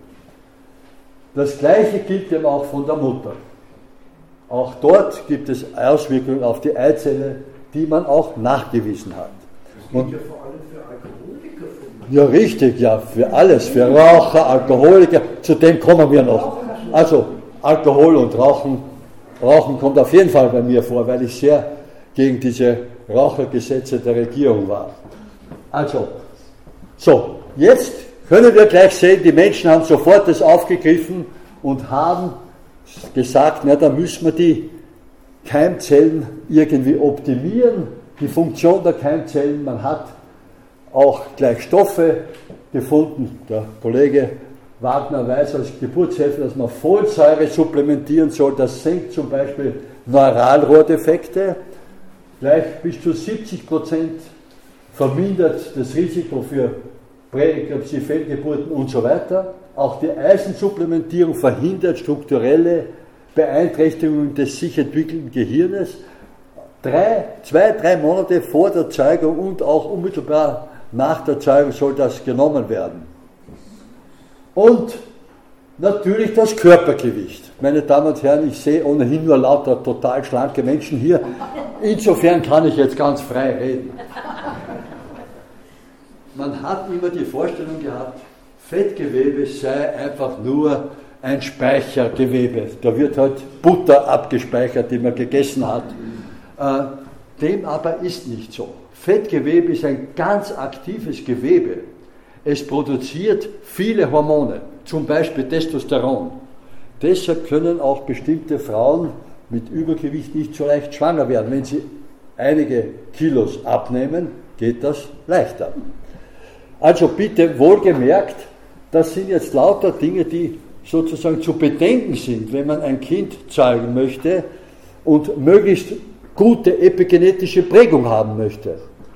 Das Gleiche gilt eben auch von der Mutter. Auch dort gibt es Auswirkungen auf die Eizelle, die man auch nachgewiesen hat. Das gilt ja vor allem für Alkoholiker. Ja, richtig, ja, für alles, für Raucher, Alkoholiker, zu dem kommen wir noch. Also, Alkohol und Rauchen, Rauchen kommt auf jeden Fall bei mir vor, weil ich sehr gegen diese Rauchergesetze der Regierung war. Also, so, jetzt können wir gleich sehen, die Menschen haben sofort das aufgegriffen und haben gesagt, na, da müssen wir die Keimzellen irgendwie optimieren, die Funktion der Keimzellen. Man hat auch gleich Stoffe gefunden. Der Kollege Wagner weiß als Geburtshelfer, dass man Folsäure supplementieren soll. Das senkt zum Beispiel Neuralrohrdefekte. Gleich bis zu siebzig Prozent vermindert das Risiko für Präeklampsie, Fehlgeburten und so weiter. Auch die Eisensupplementierung verhindert strukturelle Beeinträchtigungen des sich entwickelnden Gehirnes. Drei, zwei, drei Monate vor der Zeugung und auch unmittelbar nach der Zeugung soll das genommen werden. Und natürlich das Körpergewicht. Meine Damen und Herren, ich sehe ohnehin nur lauter total schlanke Menschen hier. Insofern kann ich jetzt ganz frei reden. Man hat immer die Vorstellung gehabt, Fettgewebe sei einfach nur ein Speichergewebe. Da wird halt Butter abgespeichert, die man gegessen hat. Äh, dem aber ist nicht so. Fettgewebe ist ein ganz aktives Gewebe. Es produziert viele Hormone, zum Beispiel Testosteron. Deshalb können auch bestimmte Frauen mit Übergewicht nicht so leicht schwanger werden. Wenn sie einige Kilos abnehmen, geht das leichter. Also bitte wohlgemerkt, das sind jetzt lauter Dinge, die sozusagen zu bedenken sind, wenn man ein Kind zeugen möchte und möglichst gute epigenetische Prägung haben möchte.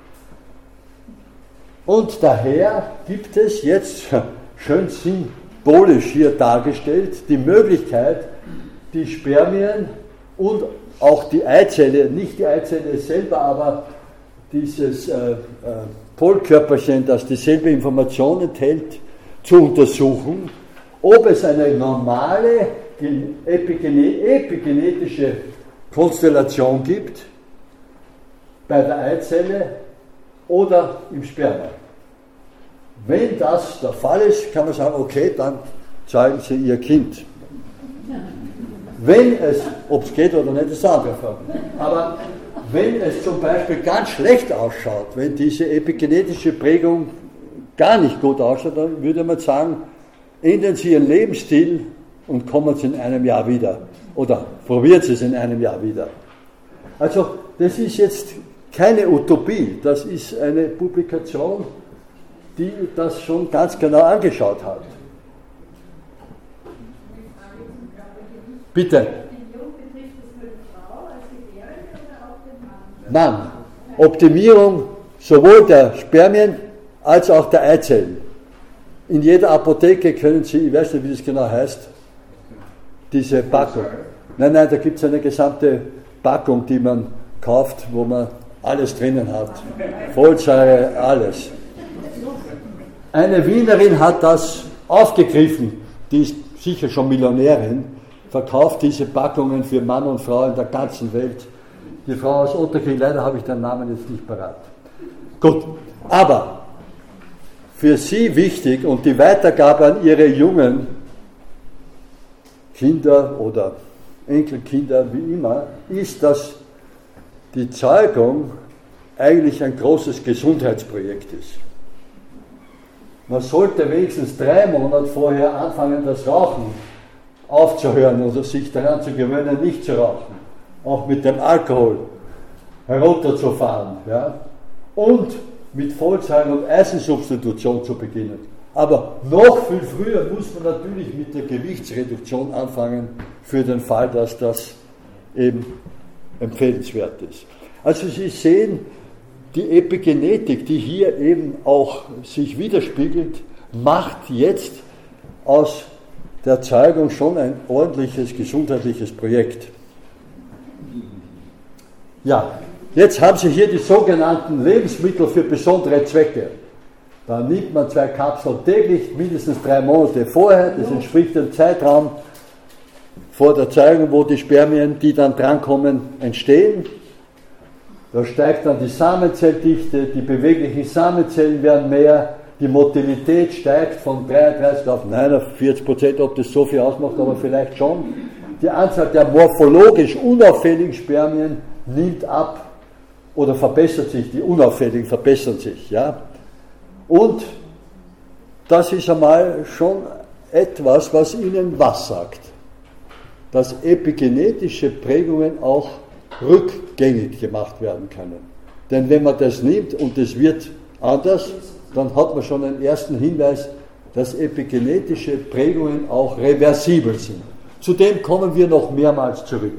Und daher gibt es jetzt, schön symbolisch hier dargestellt, die Möglichkeit, die Spermien und auch die Eizelle, nicht die Eizelle selber, aber dieses äh, äh, Polkörperchen, das dieselbe Information enthält, zu untersuchen, ob es eine normale epigene, epigenetische Konstellation gibt bei der Eizelle oder im Sperma. Wenn das der Fall ist, kann man sagen, okay, dann zeugen Sie Ihr Kind. Wenn es, ob es geht oder nicht, ist eine andere Frage. Aber wenn es zum Beispiel ganz schlecht ausschaut, wenn diese epigenetische Prägung gar nicht gut ausschaut, dann würde man sagen, ändern Sie Ihren Lebensstil und kommen Sie in einem Jahr wieder. Oder probieren Sie es in einem Jahr wieder. Also das ist jetzt keine Utopie, das ist eine Publikation, die das schon ganz genau angeschaut hat. Bitte. Mann. Optimierung sowohl der Spermien als auch der Eizellen. In jeder Apotheke können Sie, ich weiß nicht, wie das genau heißt, diese Packung. Nein, nein, da gibt es eine gesamte Packung, die man kauft, wo man alles drinnen hat. Folsäure, alles. Eine Wienerin hat das aufgegriffen, die ist sicher schon Millionärin, verkauft diese Packungen für Mann und Frau in der ganzen Welt. Die Frau aus Otterkring, leider habe ich den Namen jetzt nicht parat. Gut, aber für sie wichtig und die Weitergabe an ihre jungen Kinder oder Enkelkinder, wie immer, ist, dass die Zeugung eigentlich ein großes Gesundheitsprojekt ist. Man sollte wenigstens drei Monate vorher anfangen, das Rauchen aufzuhören oder sich daran zu gewöhnen, nicht zu rauchen. Auch mit dem Alkohol herunterzufahren. Ja? Und mit Folsäure- und Eisensubstitution zu beginnen. Aber noch viel früher muss man natürlich mit der Gewichtsreduktion anfangen, für den Fall, dass das eben empfehlenswert ist. Also Sie sehen, die Epigenetik, die hier eben auch sich widerspiegelt, macht jetzt aus der Zeugung schon ein ordentliches gesundheitliches Projekt. Ja, jetzt haben Sie hier die sogenannten Lebensmittel für besondere Zwecke. Da nimmt man zwei Kapseln täglich, mindestens drei Monate vorher, das entspricht dem Zeitraum vor der Zeugung, wo die Spermien, die dann drankommen, entstehen. Da steigt dann die Samenzelldichte, die beweglichen Samenzellen werden mehr, die Motilität steigt von dreiunddreißig auf neunundvierzig Prozent, ob das so viel ausmacht, aber vielleicht schon. Die Anzahl der morphologisch unauffälligen Spermien nimmt ab oder verbessert sich, die unauffälligen verbessern sich. Ja? Und das ist einmal schon etwas, was Ihnen was sagt. Dass epigenetische Prägungen auch rückgängig gemacht werden können. Denn wenn man das nimmt und es wird anders, dann hat man schon einen ersten Hinweis, dass epigenetische Prägungen auch reversibel sind. Zudem kommen wir noch mehrmals zurück.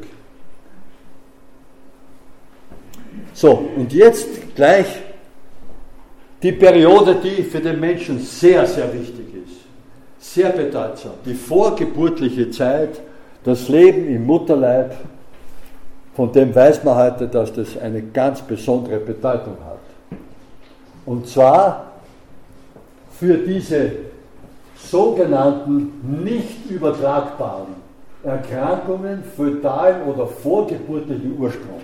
So, und jetzt gleich die Periode, die für den Menschen sehr, sehr wichtig ist, sehr bedeutsam, die vorgeburtliche Zeit, das Leben im Mutterleib, von dem weiß man heute, dass das eine ganz besondere Bedeutung hat. Und zwar für diese sogenannten nicht übertragbaren Erkrankungen fötalen oder vorgeburtlichen Ursprungs,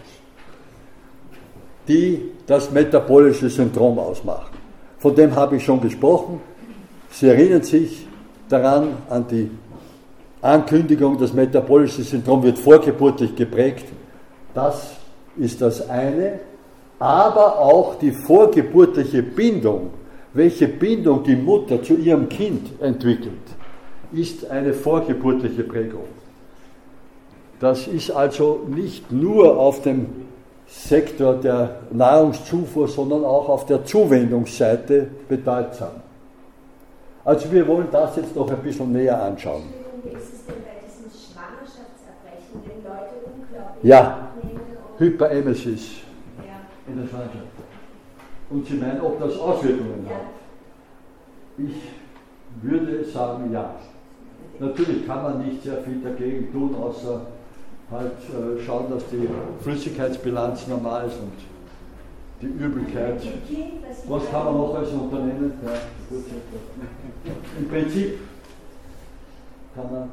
die das metabolische Syndrom ausmachen. Von dem habe ich schon gesprochen. Sie erinnern sich daran, an die Ankündigung, das metabolische Syndrom wird vorgeburtlich geprägt. Das ist das eine, aber auch die vorgeburtliche Bindung, welche Bindung die Mutter zu ihrem Kind entwickelt, ist eine vorgeburtliche Prägung. Das ist also nicht nur auf dem Sektor der Nahrungszufuhr, sondern auch auf der Zuwendungsseite bedeutsam. Also wir wollen das jetzt noch ein bisschen näher anschauen. Wie ist es denn bei diesen Schwangerschaftsabbrechen, wenn Leute unglaublich Ja, abnehmen und Hyperemesis ja. in der Schwangerschaft. Und Sie meinen, ob das Auswirkungen Ja. hat? Ich würde sagen, ja. Natürlich kann man nicht sehr viel dagegen tun, außer halt äh, schauen, dass die Flüssigkeitsbilanz normal ist und die Übelkeit. Was kann man noch als Unternehmen? Ja, gut. Im Prinzip kann man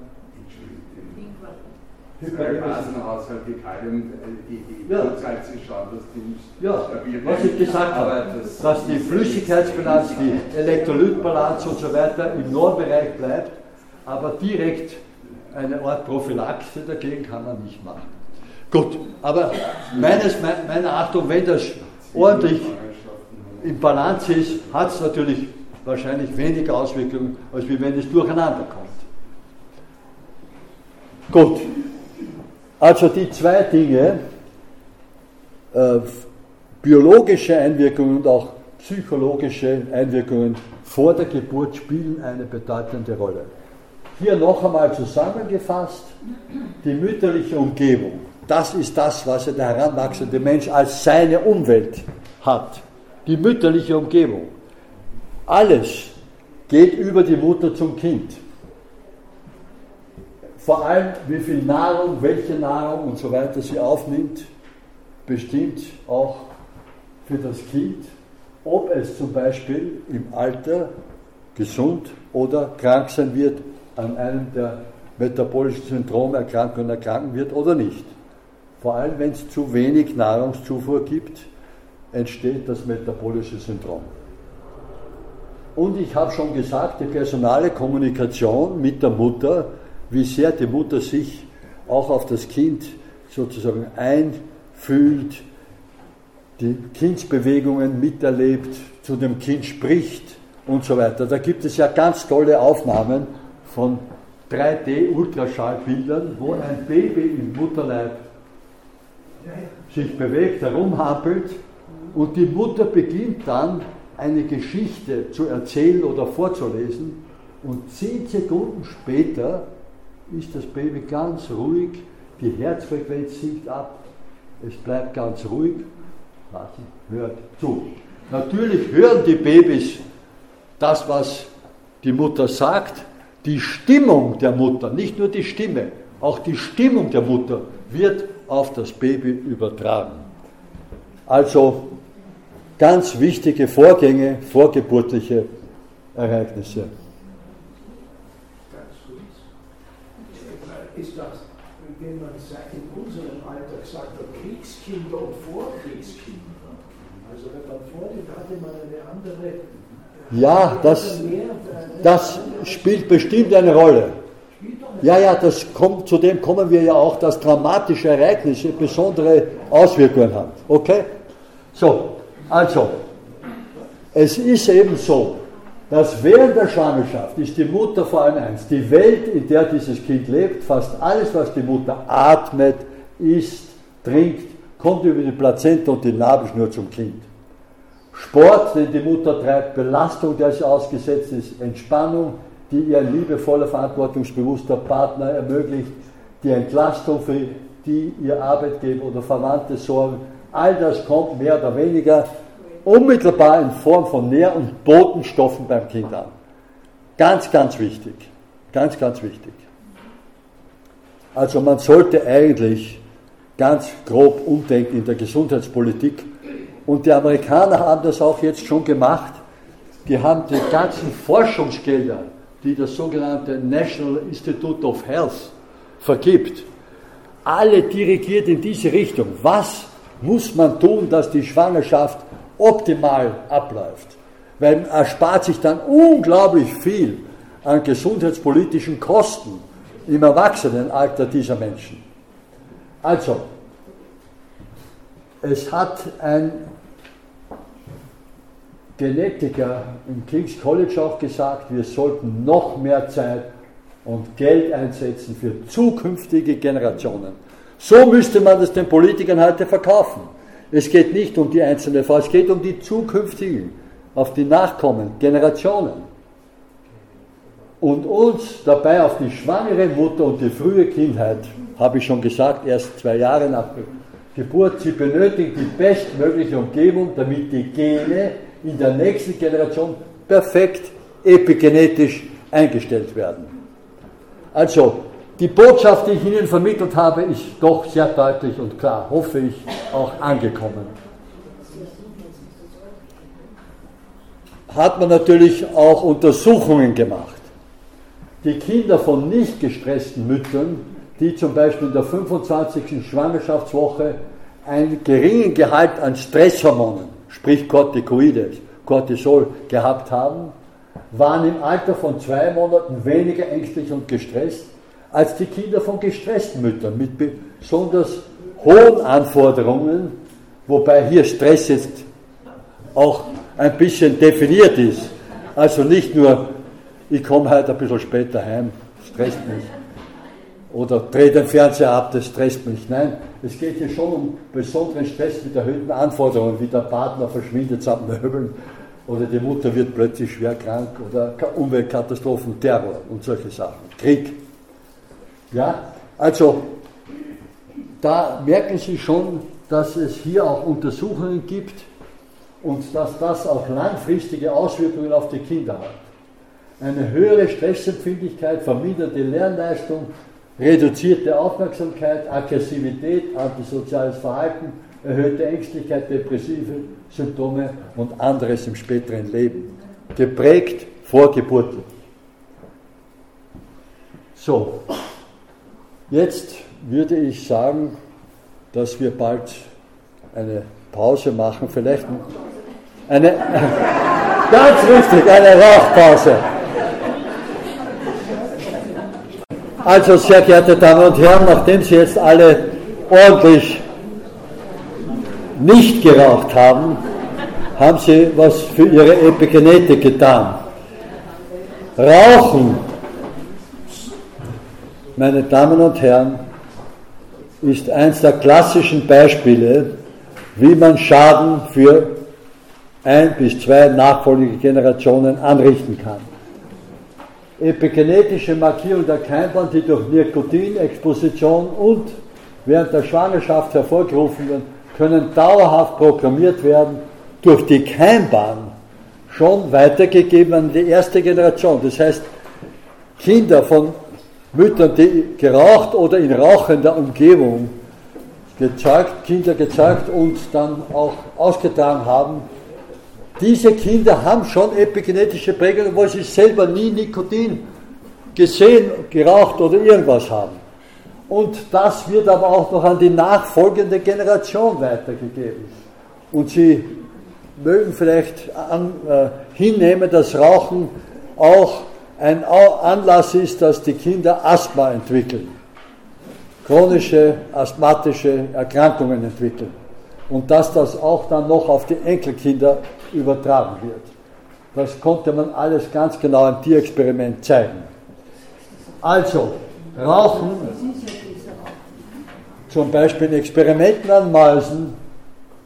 Hyperemesis-Haushalt, die Kalium, die, die ja. Zeit zu schauen, dass die Ja, stabil was ich gesagt habe, das dass die Flüssigkeitsbilanz, die Elektrolytbalance und so weiter im Normbereich bleibt, aber direkt eine Art Prophylaxe dagegen kann man nicht machen. Gut, aber meines, meiner Achtung, wenn das ordentlich in Balance ist, hat es natürlich wahrscheinlich weniger Auswirkungen, als wie wenn es durcheinander kommt. Gut, also die zwei Dinge, äh, biologische Einwirkungen und auch psychologische Einwirkungen vor der Geburt spielen eine bedeutende Rolle. Hier noch einmal zusammengefasst, die mütterliche Umgebung, das ist das, was der heranwachsende Mensch als seine Umwelt hat. Die mütterliche Umgebung. Alles geht über die Mutter zum Kind. Vor allem, wie viel Nahrung, welche Nahrung und so weiter sie aufnimmt, bestimmt auch für das Kind, ob es zum Beispiel im Alter gesund oder krank sein wird, an einem der metabolischen Syndromerkrankungen erkranken wird oder nicht. Vor allem, wenn es zu wenig Nahrungszufuhr gibt, entsteht das metabolische Syndrom. Und ich habe schon gesagt, die personale Kommunikation mit der Mutter, wie sehr die Mutter sich auch auf das Kind sozusagen einfühlt, die Kindsbewegungen miterlebt, zu dem Kind spricht und so weiter. Da gibt es ja ganz tolle Aufnahmen von drei D-Ultraschallbildern, wo ein Baby im Mutterleib sich bewegt, herumhampelt und die Mutter beginnt dann eine Geschichte zu erzählen oder vorzulesen und zehn Sekunden später ist das Baby ganz ruhig, die Herzfrequenz sinkt ab, es bleibt ganz ruhig, Martin hört zu. Natürlich hören die Babys das, was die Mutter sagt, die Stimmung der Mutter, nicht nur die Stimme, auch die Stimmung der Mutter wird auf das Baby übertragen. Also ganz wichtige Vorgänge, vorgeburtliche Ereignisse. Ganz kurz. Ist das, wenn man in unserem Alter sagt, Kriegskinder und Vorkriegskinder, also wenn man vorhin hatte man eine andere. Ja, das, das spielt bestimmt eine Rolle. Ja, ja, das kommt, zu dem kommen wir ja auch, dass dramatische Ereignisse besondere Auswirkungen haben. Okay? So, also, es ist eben so, dass während der Schwangerschaft ist die Mutter vor allem eins, die Welt, in der dieses Kind lebt, fast alles, was die Mutter atmet, isst, trinkt, kommt über die Plazenta und die Nabelschnur zum Kind. Sport, den die Mutter treibt, Belastung, der sie ausgesetzt ist, Entspannung, die ihr ein liebevoller, verantwortungsbewusster Partner ermöglicht, die Entlastung, für die ihr Arbeitgeber oder Verwandte sorgen, all das kommt mehr oder weniger unmittelbar in Form von Nähr- und Botenstoffen beim Kind an. Ganz, ganz wichtig. Ganz, ganz wichtig. Also man sollte eigentlich ganz grob umdenken in der Gesundheitspolitik. Und die Amerikaner haben das auch jetzt schon gemacht. Die haben die ganzen Forschungsgelder, die das sogenannte National Institute of Health vergibt, alle dirigiert in diese Richtung. Was muss man tun, dass die Schwangerschaft optimal abläuft? Weil man erspart sich dann unglaublich viel an gesundheitspolitischen Kosten im Erwachsenenalter dieser Menschen. Also, es hat ein Genetiker im King's College auch gesagt, wir sollten noch mehr Zeit und Geld einsetzen für zukünftige Generationen. So müsste man das den Politikern heute verkaufen. Es geht nicht um die einzelne Frau, es geht um die zukünftigen, auf die Nachkommen, Generationen. Und uns dabei auf die schwangere Mutter und die frühe Kindheit, habe ich schon gesagt, erst zwei Jahre nach Geburt, sie benötigen die bestmögliche Umgebung, damit die Gene in der nächsten Generation perfekt epigenetisch eingestellt werden. Also, die Botschaft, die ich Ihnen vermittelt habe, ist doch sehr deutlich und klar, hoffe ich, auch angekommen. Hat man natürlich auch Untersuchungen gemacht. Die Kinder von nicht gestressten Müttern, die zum Beispiel in der fünfundzwanzigsten Schwangerschaftswoche einen geringen Gehalt an Stresshormonen, sprich Corticoide, Cortisol, gehabt haben, waren im Alter von zwei Monaten weniger ängstlich und gestresst als die Kinder von gestressten Müttern mit besonders hohen Anforderungen, wobei hier Stress jetzt auch ein bisschen definiert ist. Also nicht nur, ich komme heute ein bisschen später heim, stresst mich. Oder drehe den Fernseher ab, das stresst mich. Nein, es geht hier schon um besonderen Stress mit erhöhten Anforderungen, wie der Partner verschwindet samt Möbeln oder die Mutter wird plötzlich schwer krank oder Umweltkatastrophen, Terror und solche Sachen, Krieg. Ja, also da merken Sie schon, dass es hier auch Untersuchungen gibt und dass das auch langfristige Auswirkungen auf die Kinder hat. Eine höhere Stressempfindlichkeit, verminderte Lernleistung, reduzierte Aufmerksamkeit, Aggressivität, antisoziales Verhalten, erhöhte Ängstlichkeit, depressive Symptome und anderes im späteren Leben. Geprägt vorgeburtlich. So, jetzt würde ich sagen, dass wir bald eine Pause machen, vielleicht eine, ganz richtig, eine Rauchpause. Also, sehr geehrte Damen und Herren, nachdem Sie jetzt alle ordentlich nicht geraucht haben, haben Sie was für Ihre Epigenetik getan. Rauchen, meine Damen und Herren, ist eines der klassischen Beispiele, wie man Schaden für ein bis zwei nachfolgende Generationen anrichten kann. Epigenetische Markierung der Keimbahn, die durch Nikotinexposition und während der Schwangerschaft hervorgerufen werden, können dauerhaft programmiert werden, durch die Keimbahn schon weitergegeben an die erste Generation. Das heißt, Kinder von Müttern, die geraucht oder in rauchender Umgebung gezeugt, Kinder gezeugt und dann auch ausgetragen haben, diese Kinder haben schon epigenetische Prägungen, wo sie selber nie Nikotin gesehen, geraucht oder irgendwas haben. Und das wird aber auch noch an die nachfolgende Generation weitergegeben. Und Sie mögen vielleicht an, äh, hinnehmen, dass Rauchen auch ein Anlass ist, dass die Kinder Asthma entwickeln, chronische asthmatische Erkrankungen entwickeln und dass das auch dann noch auf die Enkelkinder übertragen wird. Das konnte man alles ganz genau im Tierexperiment zeigen. Also, Rauchen, zum Beispiel in Experimenten an Mäusen,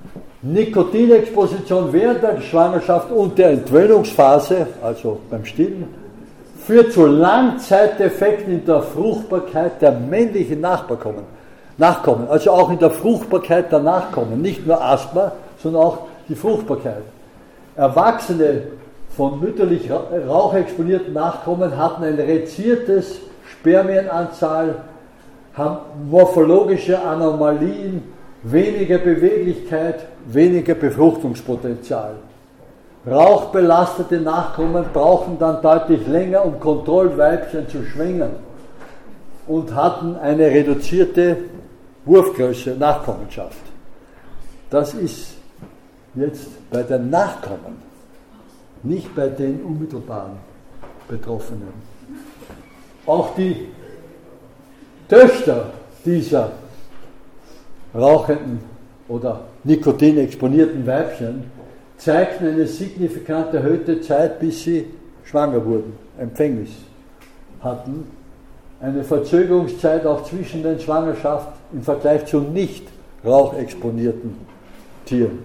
Nikotinexposition während der Schwangerschaft und der Entwöhnungsphase, also beim Stillen, führt zu Langzeiteffekten in der Fruchtbarkeit der männlichen Nachkommen. Nachkommen, also auch in der Fruchtbarkeit der Nachkommen, nicht nur Asthma, sondern auch die Fruchtbarkeit. Erwachsene von mütterlich rauchexponierten Nachkommen hatten ein reduziertes Spermienanzahl, haben morphologische Anomalien, weniger Beweglichkeit, weniger Befruchtungspotenzial. Rauchbelastete Nachkommen brauchen dann deutlich länger, um Kontrollweibchen zu schwingen und hatten eine reduzierte Wurfgröße, Nachkommenschaft. Das ist jetzt bei den Nachkommen, nicht bei den unmittelbaren Betroffenen. Auch die Töchter dieser rauchenden oder nikotinexponierten Weibchen zeigten eine signifikant erhöhte Zeit, bis sie schwanger wurden, Empfängnis hatten. Eine Verzögerungszeit auch zwischen den Schwangerschaften im Vergleich zu nicht rauchexponierten Tieren.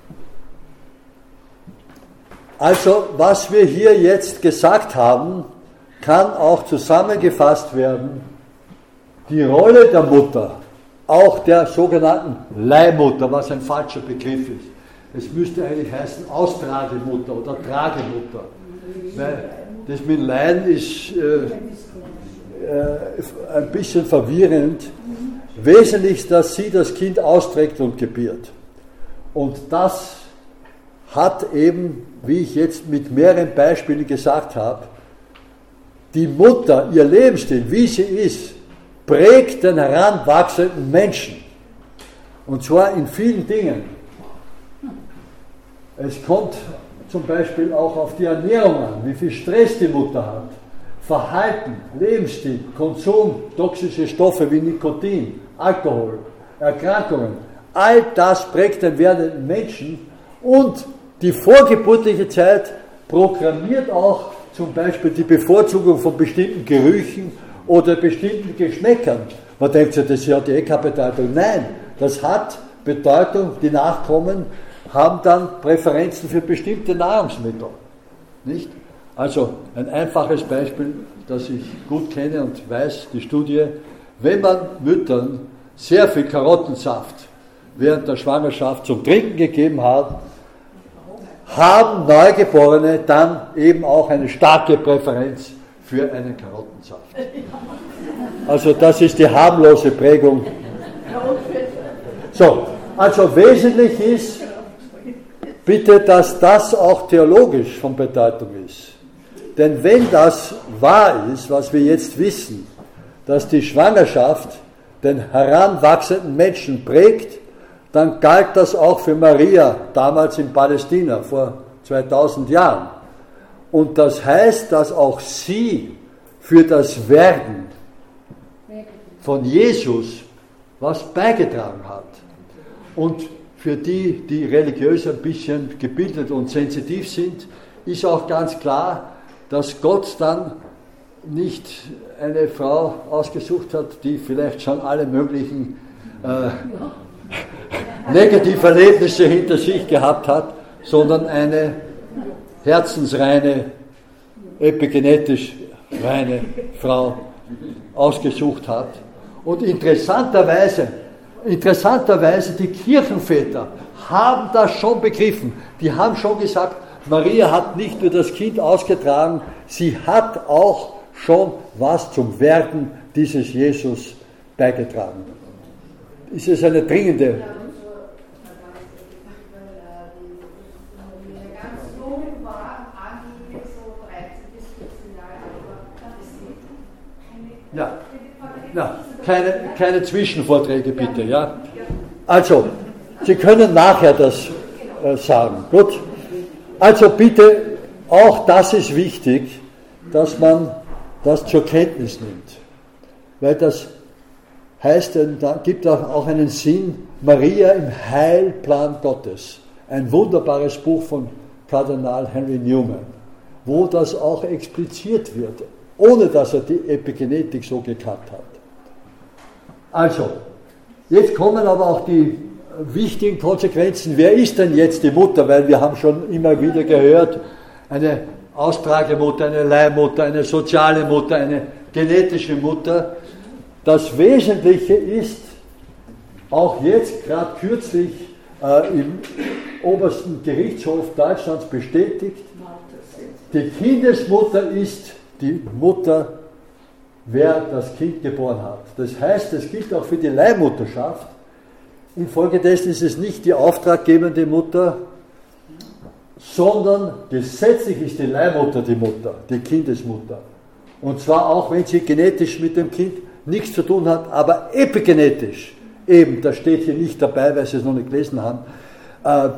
Also, was wir hier jetzt gesagt haben, kann auch zusammengefasst werden. Die Rolle der Mutter, auch der sogenannten Leihmutter, was ein falscher Begriff ist. Es müsste eigentlich heißen Austragemutter oder Tragemutter. Weil das mit Leihen ist äh, äh, ein bisschen verwirrend. Wesentlich ist, dass sie das Kind austrägt und gebiert. Und das hat eben, wie ich jetzt mit mehreren Beispielen gesagt habe, die Mutter, ihr Lebensstil, wie sie ist, prägt den heranwachsenden Menschen. Und zwar in vielen Dingen. Es kommt zum Beispiel auch auf die Ernährung an, wie viel Stress die Mutter hat. Verhalten, Lebensstil, Konsum, toxische Stoffe wie Nikotin, Alkohol, Erkrankungen. All das prägt den werdenden Menschen und die vorgeburtliche Zeit programmiert auch zum Beispiel die Bevorzugung von bestimmten Gerüchen oder bestimmten Geschmäckern. Man denkt sich, das hat ja eh keine Bedeutung. Nein, das hat Bedeutung. Die Nachkommen haben dann Präferenzen für bestimmte Nahrungsmittel. Nicht? Also ein einfaches Beispiel, das ich gut kenne und weiß, die Studie, wenn man Müttern sehr viel Karottensaft während der Schwangerschaft zum Trinken gegeben hat, haben Neugeborene dann eben auch eine starke Präferenz für einen Karottensaft. Also das ist die harmlose Prägung. So, also wesentlich ist, bitte, dass das auch theologisch von Bedeutung ist. Denn wenn das wahr ist, was wir jetzt wissen, dass die Schwangerschaft den heranwachsenden Menschen prägt, dann galt das auch für Maria damals in Palästina vor zweitausend Jahren. Und das heißt, dass auch sie für das Werden von Jesus was beigetragen hat. Und für die, die religiös ein bisschen gebildet und sensitiv sind, ist auch ganz klar, dass Gott dann nicht eine Frau ausgesucht hat, die vielleicht schon alle möglichen äh, negative Erlebnisse hinter sich gehabt hat, sondern eine herzensreine, epigenetisch reine Frau ausgesucht hat. Und interessanterweise, interessanterweise, die Kirchenväter haben das schon begriffen. Die haben schon gesagt, Maria hat nicht nur das Kind ausgetragen, sie hat auch schon was zum Werden dieses Jesus beigetragen. Ist es eine dringende Ja, ja keine, keine Zwischenvorträge bitte, ja. Also, Sie können nachher das äh, sagen, gut. Also bitte, auch das ist wichtig, dass man das zur Kenntnis nimmt. Weil das heißt, da gibt auch einen Sinn, Maria im Heilplan Gottes. Ein wunderbares Buch von Kardinal Henry Newman, wo das auch expliziert wird, ohne dass er die Epigenetik so gekannt hat. Also, jetzt kommen aber auch die wichtigen Konsequenzen. Wer ist denn jetzt die Mutter? Weil wir haben schon immer wieder gehört, eine Austragemutter, eine Leihmutter, eine soziale Mutter, eine genetische Mutter. Das Wesentliche ist, auch jetzt, gerade kürzlich, äh, im obersten Gerichtshof Deutschlands bestätigt, die Kindesmutter ist die Mutter, wer das Kind geboren hat. Das heißt, es gilt auch für die Leihmutterschaft. Infolgedessen ist es nicht die auftraggebende Mutter, sondern gesetzlich ist die Leihmutter die Mutter, die Kindesmutter. Und zwar auch, wenn sie genetisch mit dem Kind nichts zu tun hat, aber epigenetisch. Eben, das steht hier nicht dabei, weil Sie es noch nicht gelesen haben, äh, äh,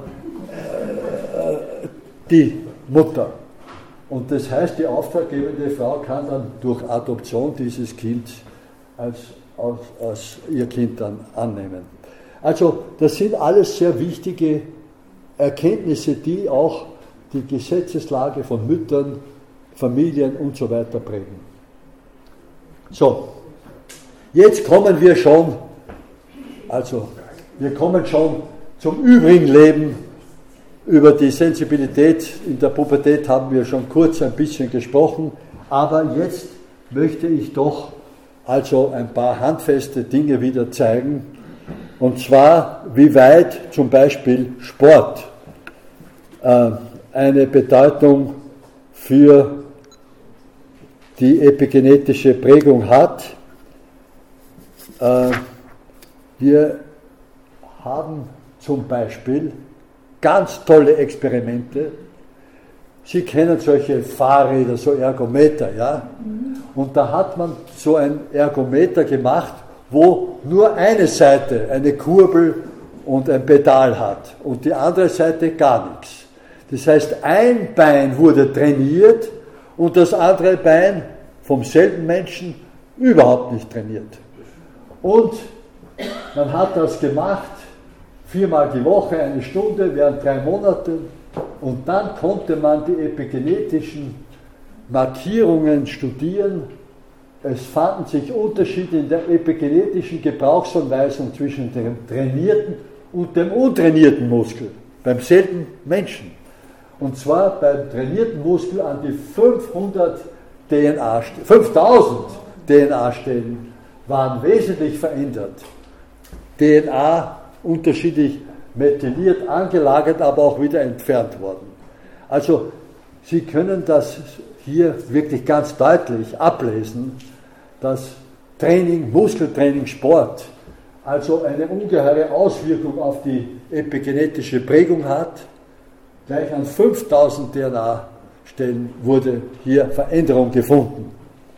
die Mutter. Und das heißt, die auftraggebende Frau kann dann durch Adoption dieses Kind als, als, als ihr Kind dann annehmen. Also das sind alles sehr wichtige Erkenntnisse, die auch die Gesetzeslage von Müttern, Familien und so weiter prägen. So, jetzt kommen wir schon, also wir kommen schon zum übrigen Leben. Über die Sensibilität in der Pubertät haben wir schon kurz ein bisschen gesprochen, aber jetzt möchte ich doch also ein paar handfeste Dinge wieder zeigen, und zwar, wie weit zum Beispiel Sport äh, eine Bedeutung für die epigenetische Prägung hat. Äh, wir haben zum Beispiel ganz tolle Experimente. Sie kennen solche Fahrräder, so Ergometer, ja? Und da hat man so ein Ergometer gemacht, wo nur eine Seite eine Kurbel und ein Pedal hat und die andere Seite gar nichts. Das heißt, ein Bein wurde trainiert und das andere Bein vom selben Menschen überhaupt nicht trainiert. Und man hat das gemacht, viermal die Woche, eine Stunde, während drei Monate, und dann konnte man die epigenetischen Markierungen studieren. Es fanden sich Unterschiede in der epigenetischen Gebrauchsanweisung zwischen dem trainierten und dem untrainierten Muskel, beim selben Menschen. Und zwar beim trainierten Muskel an die fünfhundert D N A, fünftausend D N A-Stellen waren wesentlich verändert. D N A unterschiedlich methyliert, angelagert, aber auch wieder entfernt worden. Also Sie können das hier wirklich ganz deutlich ablesen, dass Training, Muskeltraining, Sport also eine ungeheure Auswirkung auf die epigenetische Prägung hat. Gleich an fünftausend D N A-Stellen wurde hier Veränderung gefunden.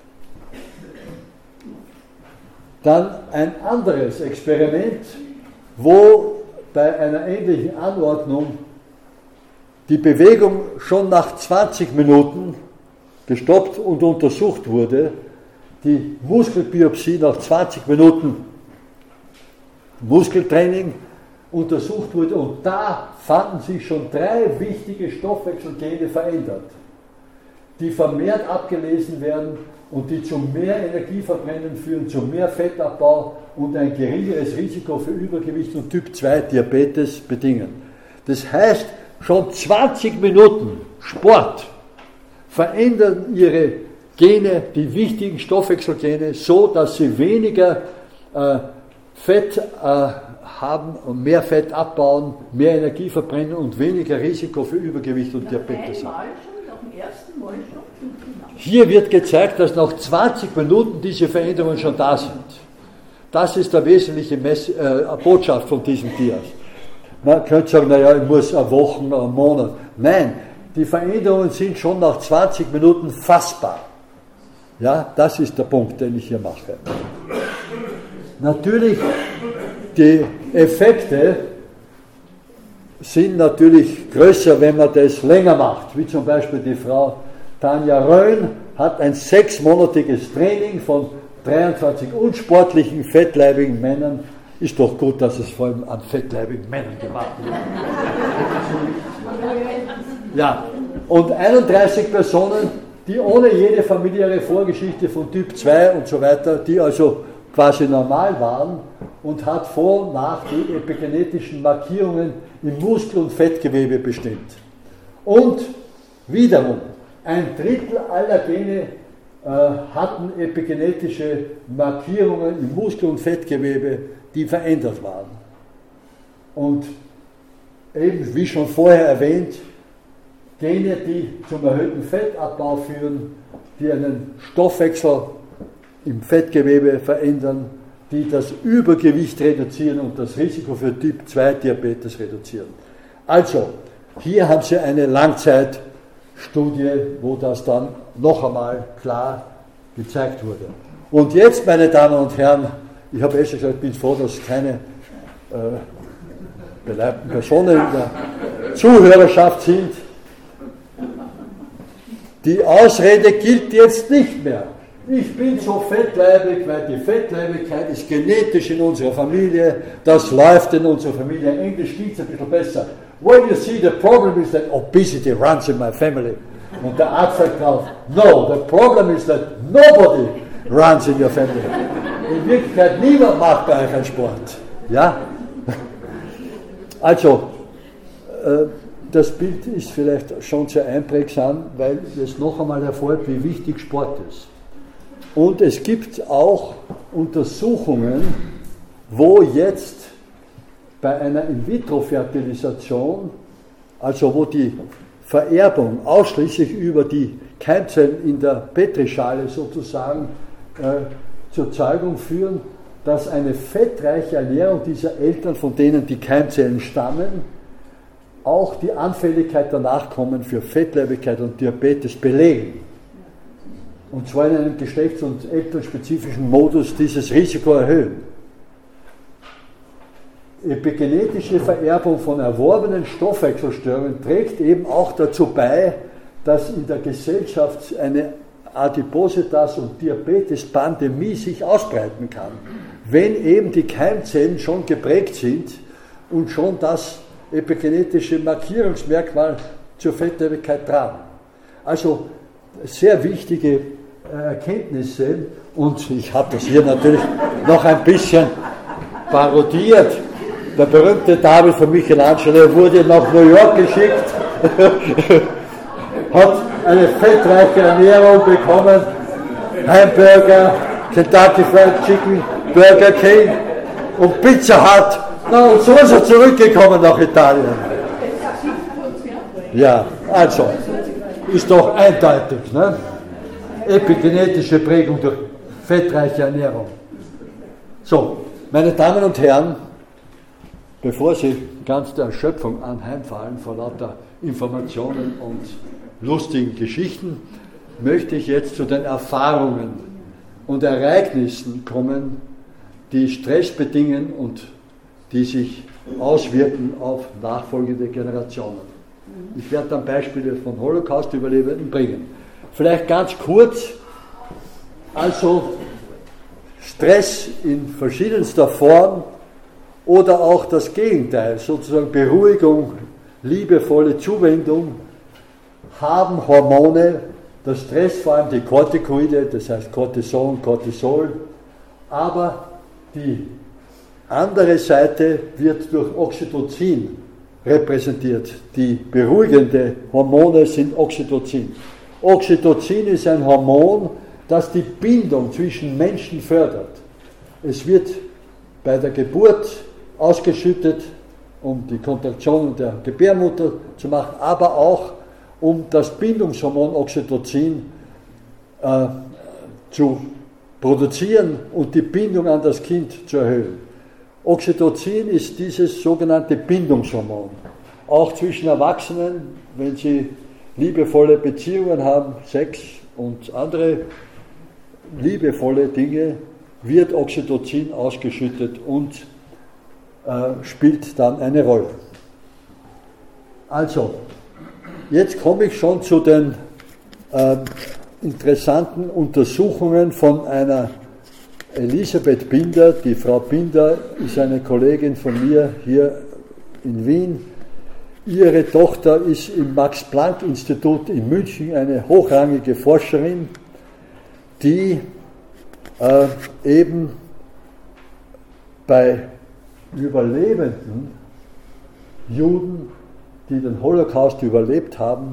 Dann ein anderes Experiment, wo bei einer ähnlichen Anordnung die Bewegung schon nach zwanzig Minuten gestoppt und untersucht wurde, die Muskelbiopsie nach zwanzig Minuten Muskeltraining untersucht wurde, und da fanden sich schon drei wichtige Stoffwechselgene verändert, die vermehrt abgelesen werden und die zu mehr Energieverbrennen führen, zu mehr Fettabbau und ein geringeres Risiko für Übergewicht und Typ zwei Diabetes bedingen. Das heißt, schon zwanzig Minuten Sport verändern ihre Gene, die wichtigen Stoffwechselgene, so dass sie weniger äh, Fett äh, haben und mehr Fett abbauen, mehr Energie verbrennen und weniger Risiko für Übergewicht und Diabetes haben. Hier wird gezeigt, dass nach zwanzig Minuten diese Veränderungen schon da sind. Das ist der wesentliche Mess- äh, Botschaft von diesem Dias. Man könnte sagen, naja, ich muss eine Woche, einen Monat. Nein, die Veränderungen sind schon nach zwanzig Minuten fassbar. Ja, das ist der Punkt, den ich hier mache. Natürlich, die Effekte sind natürlich größer, wenn man das länger macht, wie zum Beispiel die Frau Tanja Röhn hat ein sechsmonatiges Training von dreiundzwanzig unsportlichen, fettleibigen Männern. Ist doch gut, dass es vor allem an fettleibigen Männern gemacht wird. Ja, und einunddreißig Personen, die ohne jede familiäre Vorgeschichte von Typ zwei und so weiter, die also quasi normal waren, und hat vor und nach die epigenetischen Markierungen im Muskel- und Fettgewebe bestimmt. Und wiederum, ein Drittel aller Gene äh, hatten epigenetische Markierungen im Muskel- und Fettgewebe, die verändert waren. Und eben, wie schon vorher erwähnt, Gene, die zum erhöhten Fettabbau führen, die einen Stoffwechsel im Fettgewebe verändern, die das Übergewicht reduzieren und das Risiko für Typ zwei Diabetes reduzieren. Also, hier haben Sie eine Langzeitstudie, wo das dann noch einmal klar gezeigt wurde. Und jetzt, meine Damen und Herren, ich habe erst gesagt, ich bin froh, dass keine äh, beleibten Personen in der Zuhörerschaft sind. Die Ausrede gilt jetzt nicht mehr. Ich bin so fettleibig, weil die Fettleibigkeit ist genetisch in unserer Familie, das läuft in unserer Familie. Englisch klingt es ein bisschen besser. When you see the problem is that obesity runs in my family. Und der Arzt sagt drauf, no, the problem is that nobody runs in your family. In Wirklichkeit, niemand macht bei euch einen Sport. Ja? Also, äh, das Bild ist vielleicht schon sehr einprägsam, weil es noch einmal hervorhebt, wie wichtig Sport ist. Und es gibt auch Untersuchungen, wo jetzt bei einer In-vitro-Fertilisation, also wo die Vererbung ausschließlich über die Keimzellen in der Petrischale sozusagen äh, zur Zeugung führen, dass eine fettreiche Ernährung dieser Eltern, von denen die Keimzellen stammen, auch die Anfälligkeit der Nachkommen für Fettleibigkeit und Diabetes belegen. Und zwar in einem geschlechts- und elternspezifischen Modus dieses Risiko erhöhen. Epigenetische Vererbung von erworbenen Stoffwechselstörungen trägt eben auch dazu bei, dass in der Gesellschaft eine Adipositas- und Diabetes-Pandemie sich ausbreiten kann, wenn eben die Keimzellen schon geprägt sind und schon das epigenetische Markierungsmerkmal zur Fettleibigkeit tragen. Also sehr wichtige Erkenntnisse, und ich habe das hier natürlich noch ein bisschen parodiert. Der berühmte David von Michelangelo wurde nach New York geschickt, hat eine fettreiche Ernährung bekommen, Hamburger, Kentucky Fried Chicken, Burger King und Pizza Hut. Na, und so ist er zurückgekommen nach Italien. Ja, also, ist doch eindeutig, ne? Epigenetische Prägung durch fettreiche Ernährung. So, meine Damen und Herren, bevor Sie ganz der Erschöpfung anheimfallen vor lauter Informationen und lustigen Geschichten, möchte ich jetzt zu den Erfahrungen und Ereignissen kommen, die Stress bedingen und die sich auswirken auf nachfolgende Generationen. Ich werde dann Beispiele von Holocaust-Überlebenden bringen. Vielleicht ganz kurz, also Stress in verschiedenster Form oder auch das Gegenteil, sozusagen Beruhigung, liebevolle Zuwendung, haben Hormone, der Stress vor allem die Corticoide, das heißt Cortison, Cortisol, aber die andere Seite wird durch Oxytocin repräsentiert. Die beruhigende Hormone sind Oxytocin. Oxytocin ist ein Hormon, das die Bindung zwischen Menschen fördert. Es wird bei der Geburt ausgeschüttet, um die Kontraktion der Gebärmutter zu machen, aber auch um das Bindungshormon Oxytocin äh, zu produzieren und die Bindung an das Kind zu erhöhen. Oxytocin ist dieses sogenannte Bindungshormon. Auch zwischen Erwachsenen, wenn sie liebevolle Beziehungen haben, Sex und andere liebevolle Dinge, wird Oxytocin ausgeschüttet und äh, spielt dann eine Rolle. Also, jetzt komme ich schon zu den äh, interessanten Untersuchungen von einer Elisabeth Binder. Die Frau Binder ist eine Kollegin von mir hier in Wien. Ihre Tochter ist im Max-Planck-Institut in München eine hochrangige Forscherin, die äh, eben bei Überlebenden, Juden, die den Holocaust überlebt haben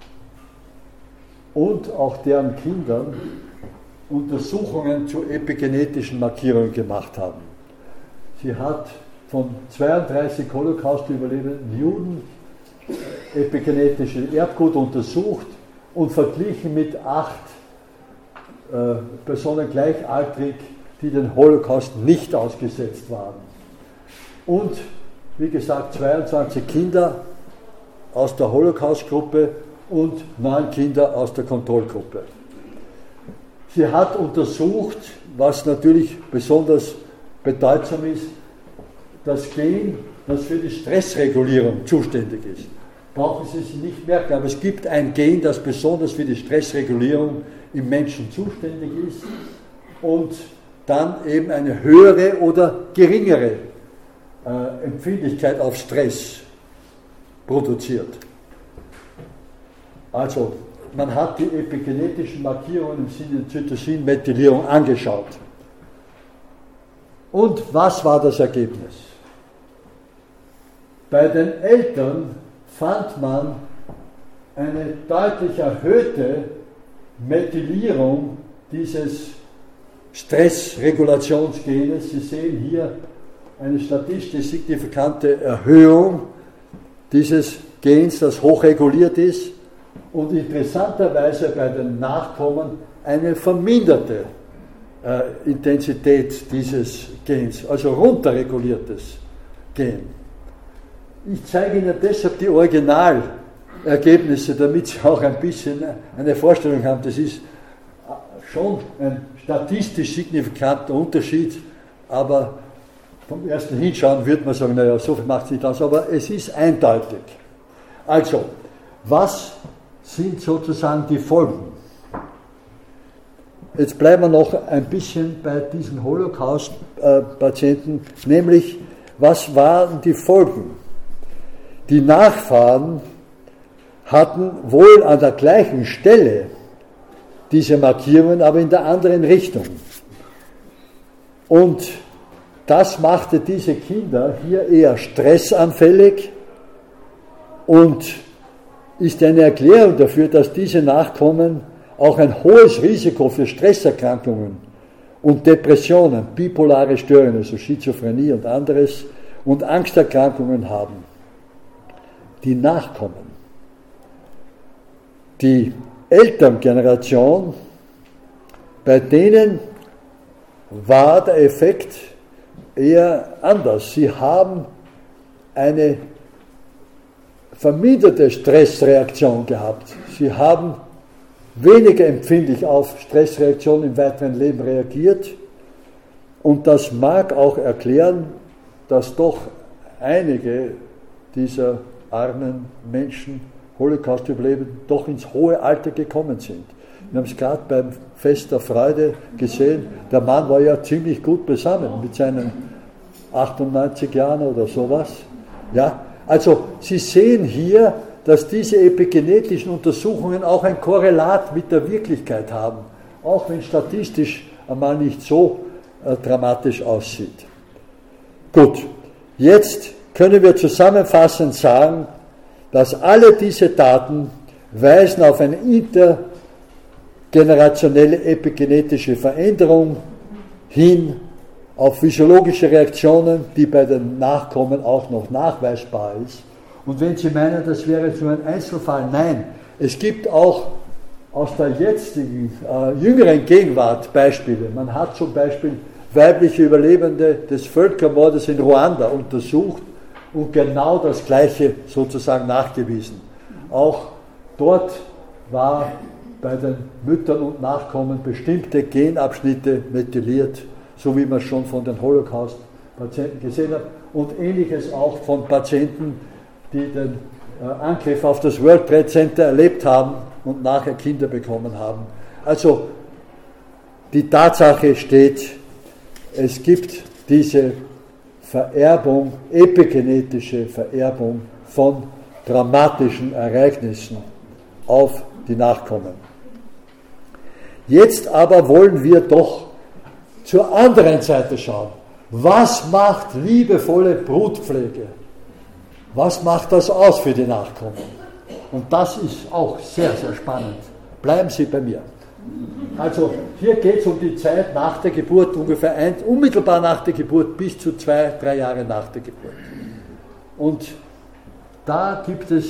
und auch deren Kindern Untersuchungen zu epigenetischen Markierungen gemacht haben. Sie hat von zweiunddreißig Holocaust-überlebenden Juden epigenetische Erbgut untersucht und verglichen mit acht äh, Personen gleichaltrig, die den Holocaust nicht ausgesetzt waren. Und, wie gesagt, zweiundzwanzig Kinder aus der Holocaust-Gruppe und neun Kinder aus der Kontrollgruppe. Sie hat untersucht, was natürlich besonders bedeutsam ist, das Gen, das für die Stressregulierung zuständig ist. Brauchen Sie sich nicht merken, aber es gibt ein Gen, das besonders für die Stressregulierung im Menschen zuständig ist und dann eben eine höhere oder geringere äh, Empfindlichkeit auf Stress produziert. Also, man hat die epigenetischen Markierungen im Sinne der Zytosinmethylierung angeschaut. Und was war das Ergebnis? Bei den Eltern fand man eine deutlich erhöhte Methylierung dieses Stressregulationsgenes. Sie sehen hier eine statistisch signifikante Erhöhung dieses Gens, das hochreguliert ist, und interessanterweise bei den Nachkommen eine verminderte äh, Intensität dieses Gens, also runterreguliertes Gen. Ich zeige Ihnen deshalb die Originalergebnisse, damit Sie auch ein bisschen eine Vorstellung haben. Das ist schon ein statistisch signifikanter Unterschied, aber vom ersten Hinschauen würde man sagen, naja, so viel macht es nicht aus, aber es ist eindeutig. Also, was sind sozusagen die Folgen? Jetzt bleiben wir noch ein bisschen bei diesen Holocaust-Patienten, nämlich, was waren die Folgen? Die Nachfahren hatten wohl an der gleichen Stelle diese Markierungen, aber in der anderen Richtung. Und das machte diese Kinder hier eher stressanfällig und ist eine Erklärung dafür, dass diese Nachkommen auch ein hohes Risiko für Stresserkrankungen und Depressionen, bipolare Störungen, also Schizophrenie und anderes, und Angsterkrankungen haben. Die Nachkommen. Die Elterngeneration, bei denen war der Effekt eher anders. Sie haben eine verminderte Stressreaktion gehabt. Sie haben weniger empfindlich auf Stressreaktionen im weiteren Leben reagiert, und das mag auch erklären, dass doch einige dieser armen Menschen, Holocaust-Überlebenden, doch ins hohe Alter gekommen sind. Wir haben es gerade beim Fest der Freude gesehen, der Mann war ja ziemlich gut besammen mit seinen achtundneunzig Jahren oder sowas. Ja, also Sie sehen hier, dass diese epigenetischen Untersuchungen auch ein Korrelat mit der Wirklichkeit haben, auch wenn statistisch einmal nicht so äh, dramatisch aussieht. Gut, jetzt können wir zusammenfassend sagen, dass alle diese Daten weisen auf eine intergenerationelle epigenetische Veränderung hin, auf physiologische Reaktionen, die bei den Nachkommen auch noch nachweisbar ist. Und wenn Sie meinen, das wäre so ein Einzelfall, nein, es gibt auch aus der jetzigen, äh, jüngeren Gegenwart Beispiele. Man hat zum Beispiel weibliche Überlebende des Völkermordes in Ruanda untersucht und genau das Gleiche sozusagen nachgewiesen. Auch dort war bei den Müttern und Nachkommen bestimmte Genabschnitte methyliert, so wie man schon von den Holocaust-Patienten gesehen hat, und ähnliches auch von Patienten, die den äh, Angriff auf das World Trade Center erlebt haben und nachher Kinder bekommen haben. Also die Tatsache steht, es gibt diese Vererbung, epigenetische Vererbung von dramatischen Ereignissen auf die Nachkommen. Jetzt aber wollen wir doch zur anderen Seite schauen. Was macht liebevolle Brutpflege? Was macht das aus für die Nachkommen? Und das ist auch sehr, sehr spannend. Bleiben Sie bei mir. Also hier geht es um die Zeit nach der Geburt, ungefähr ein, unmittelbar nach der Geburt bis zu zwei, drei Jahre nach der Geburt. Und da gibt es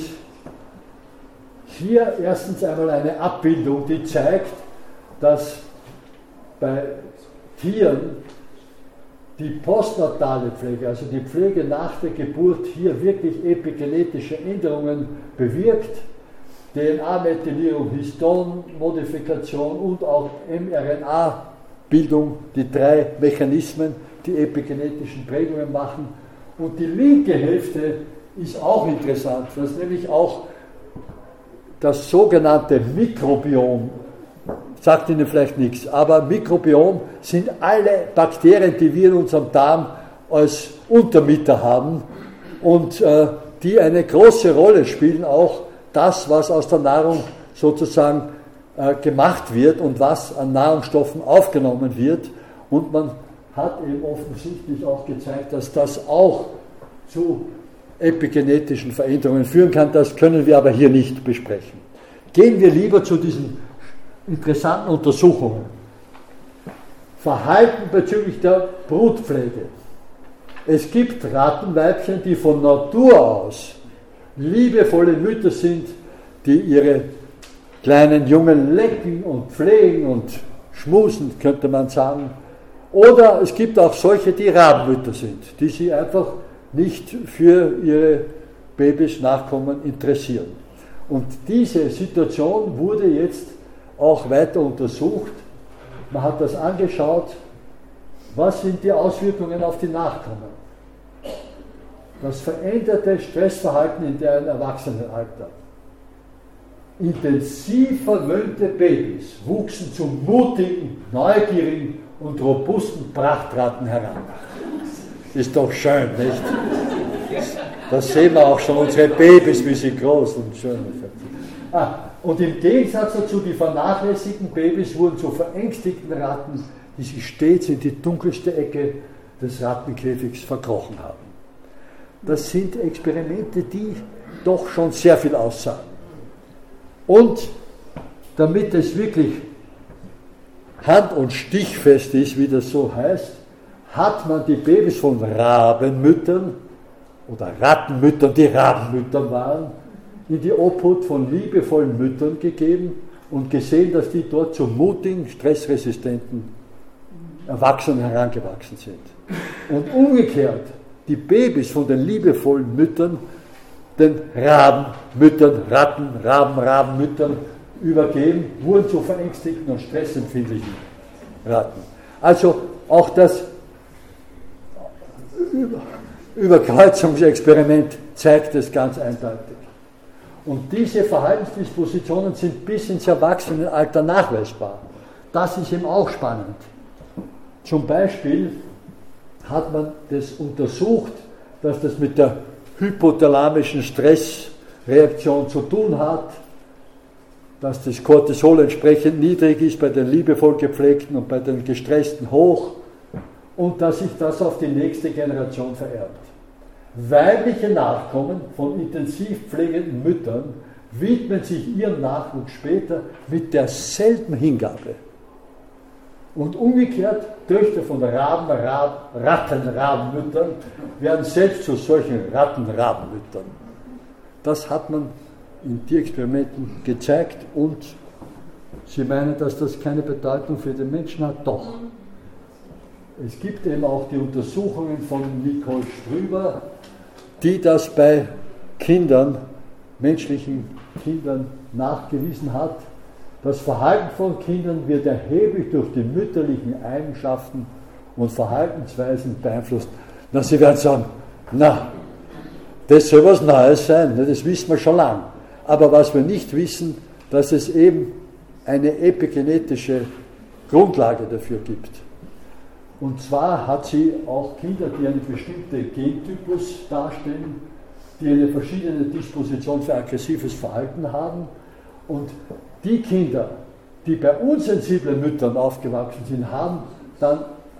hier erstens einmal eine Abbildung, die zeigt, dass bei Tieren die postnatale Pflege, also die Pflege nach der Geburt, hier wirklich epigenetische Änderungen bewirkt. D N A-Methylierung, Histon-Modifikation und auch mRNA-Bildung, die drei Mechanismen, die epigenetischen Prägungen machen. Und die linke Hälfte ist auch interessant, dass nämlich auch das sogenannte Mikrobiom, sagt Ihnen vielleicht nichts, aber Mikrobiom sind alle Bakterien, die wir in unserem Darm als Untermieter haben und äh, die eine große Rolle spielen, auch das, was aus der Nahrung sozusagen äh, gemacht wird und was an Nahrungsstoffen aufgenommen wird. Und man hat eben offensichtlich auch gezeigt, dass das auch zu epigenetischen Veränderungen führen kann. Das können wir aber hier nicht besprechen. Gehen wir lieber zu diesen interessanten Untersuchungen. Verhalten bezüglich der Brutpflege. Es gibt Rattenweibchen, die von Natur aus liebevolle Mütter sind, die ihre kleinen Jungen lecken und pflegen und schmusen, könnte man sagen. Oder es gibt auch solche, die Rabenmütter sind, die sich einfach nicht für ihre Babys, Nachkommen interessieren. Und diese Situation wurde jetzt auch weiter untersucht. Man hat das angeschaut, was sind die Auswirkungen auf die Nachkommen. Das veränderte Stressverhalten in deren Erwachsenenalter. Intensiv verwöhnte Babys wuchsen zu mutigen, neugierigen und robusten Prachtratten heran. Ist doch schön, nicht? Das sehen wir auch schon, unsere Babys, wie sie groß und schön sind. Ah, und im Gegensatz dazu, die vernachlässigten Babys wurden zu verängstigten Ratten, die sich stets in die dunkelste Ecke des Rattenkäfigs verkrochen haben. Das sind Experimente, die doch schon sehr viel aussagen. Und damit es wirklich hand- und stichfest ist, wie das so heißt, hat man die Babys von Rabenmüttern oder Rattenmüttern, die Rabenmütter waren, in die Obhut von liebevollen Müttern gegeben und gesehen, dass die dort zu mutigen, stressresistenten Erwachsenen herangewachsen sind. Und umgekehrt, die Babys von den liebevollen Müttern, den Rabenmüttern, Ratten, Raben, Rabenmüttern übergeben, wurden zu verängstigten und stressempfindlichen Ratten. Also auch das Überkreuzungsexperiment zeigt es ganz eindeutig. Und diese Verhaltensdispositionen sind bis ins Erwachsenenalter nachweisbar. Das ist eben auch spannend. Zum Beispiel hat man das untersucht, dass das mit der hypothalamischen Stressreaktion zu tun hat, dass das Cortisol entsprechend niedrig ist bei den liebevoll gepflegten und bei den gestressten hoch und dass sich das auf die nächste Generation vererbt. Weibliche Nachkommen von intensiv pflegenden Müttern widmen sich ihrem Nachwuchs später mit derselben Hingabe. Und umgekehrt, Töchter von Raben, Rab, Rattenrabenmüttern werden selbst zu solchen Rattenrabenmüttern. Das hat man in Tierexperimenten gezeigt und Sie meinen, dass das keine Bedeutung für den Menschen hat? Doch. Es gibt eben auch die Untersuchungen von Nicole Strüber, die das bei Kindern, menschlichen Kindern nachgewiesen hat. Das Verhalten von Kindern wird erheblich durch die mütterlichen Eigenschaften und Verhaltensweisen beeinflusst. Na, Sie werden sagen, na, das soll was Neues sein, das wissen wir schon lange. Aber was wir nicht wissen, dass es eben eine epigenetische Grundlage dafür gibt. Und zwar hat sie auch Kinder, die einen bestimmten Gentypus darstellen, die eine verschiedene Disposition für aggressives Verhalten haben. Und die Kinder, die bei unsensiblen Müttern aufgewachsen sind, haben dann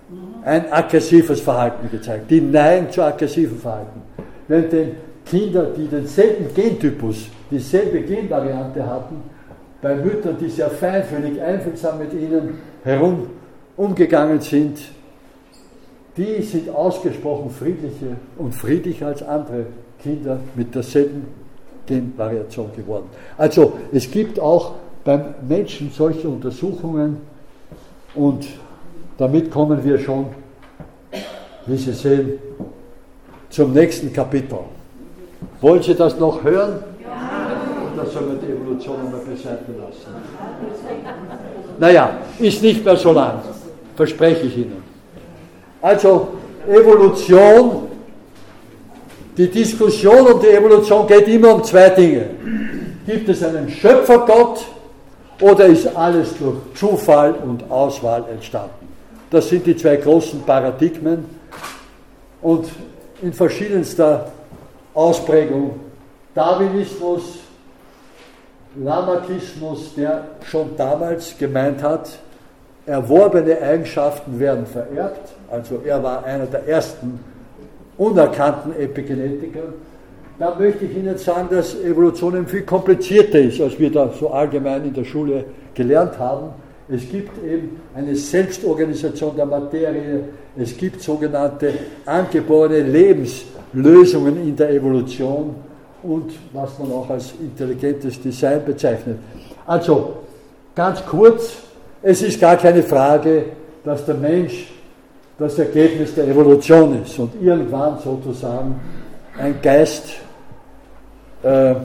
ein aggressives Verhalten gezeigt. Die neigen zu aggressiven Verhalten. Wenn den Kinder, die denselben Gentypus, dieselbe Genvariante hatten, bei Müttern, die sehr feinfühlig, einfühlsam mit ihnen herum umgegangen sind, die sind ausgesprochen friedlicher und friedlicher als andere Kinder mit derselben Genvariation geworden. Also es gibt auch beim Menschen solche Untersuchungen und damit kommen wir schon, wie Sie sehen, zum nächsten Kapitel. Wollen Sie das noch hören? Ja. Oder sollen wir die Evolution einmal beiseite lassen? Naja, ist nicht mehr so lang, verspreche ich Ihnen. Also Evolution, die Diskussion um die Evolution geht immer um zwei Dinge. Gibt es einen Schöpfergott oder ist alles durch Zufall und Auswahl entstanden? Das sind die zwei großen Paradigmen und in verschiedenster Ausprägung Darwinismus, Lamarckismus, der schon damals gemeint hat, erworbene Eigenschaften werden vererbt, also er war einer der ersten unerkannten Epigenetiker. Da möchte ich Ihnen sagen, dass Evolution eben viel komplizierter ist, als wir da so allgemein in der Schule gelernt haben. Es gibt eben eine Selbstorganisation der Materie, es gibt sogenannte angeborene Lebenslösungen in der Evolution und was man auch als intelligentes Design bezeichnet. Also, ganz kurz, es ist gar keine Frage, dass der Mensch das Ergebnis der Evolution ist und irgendwann sozusagen ein Geist, äh,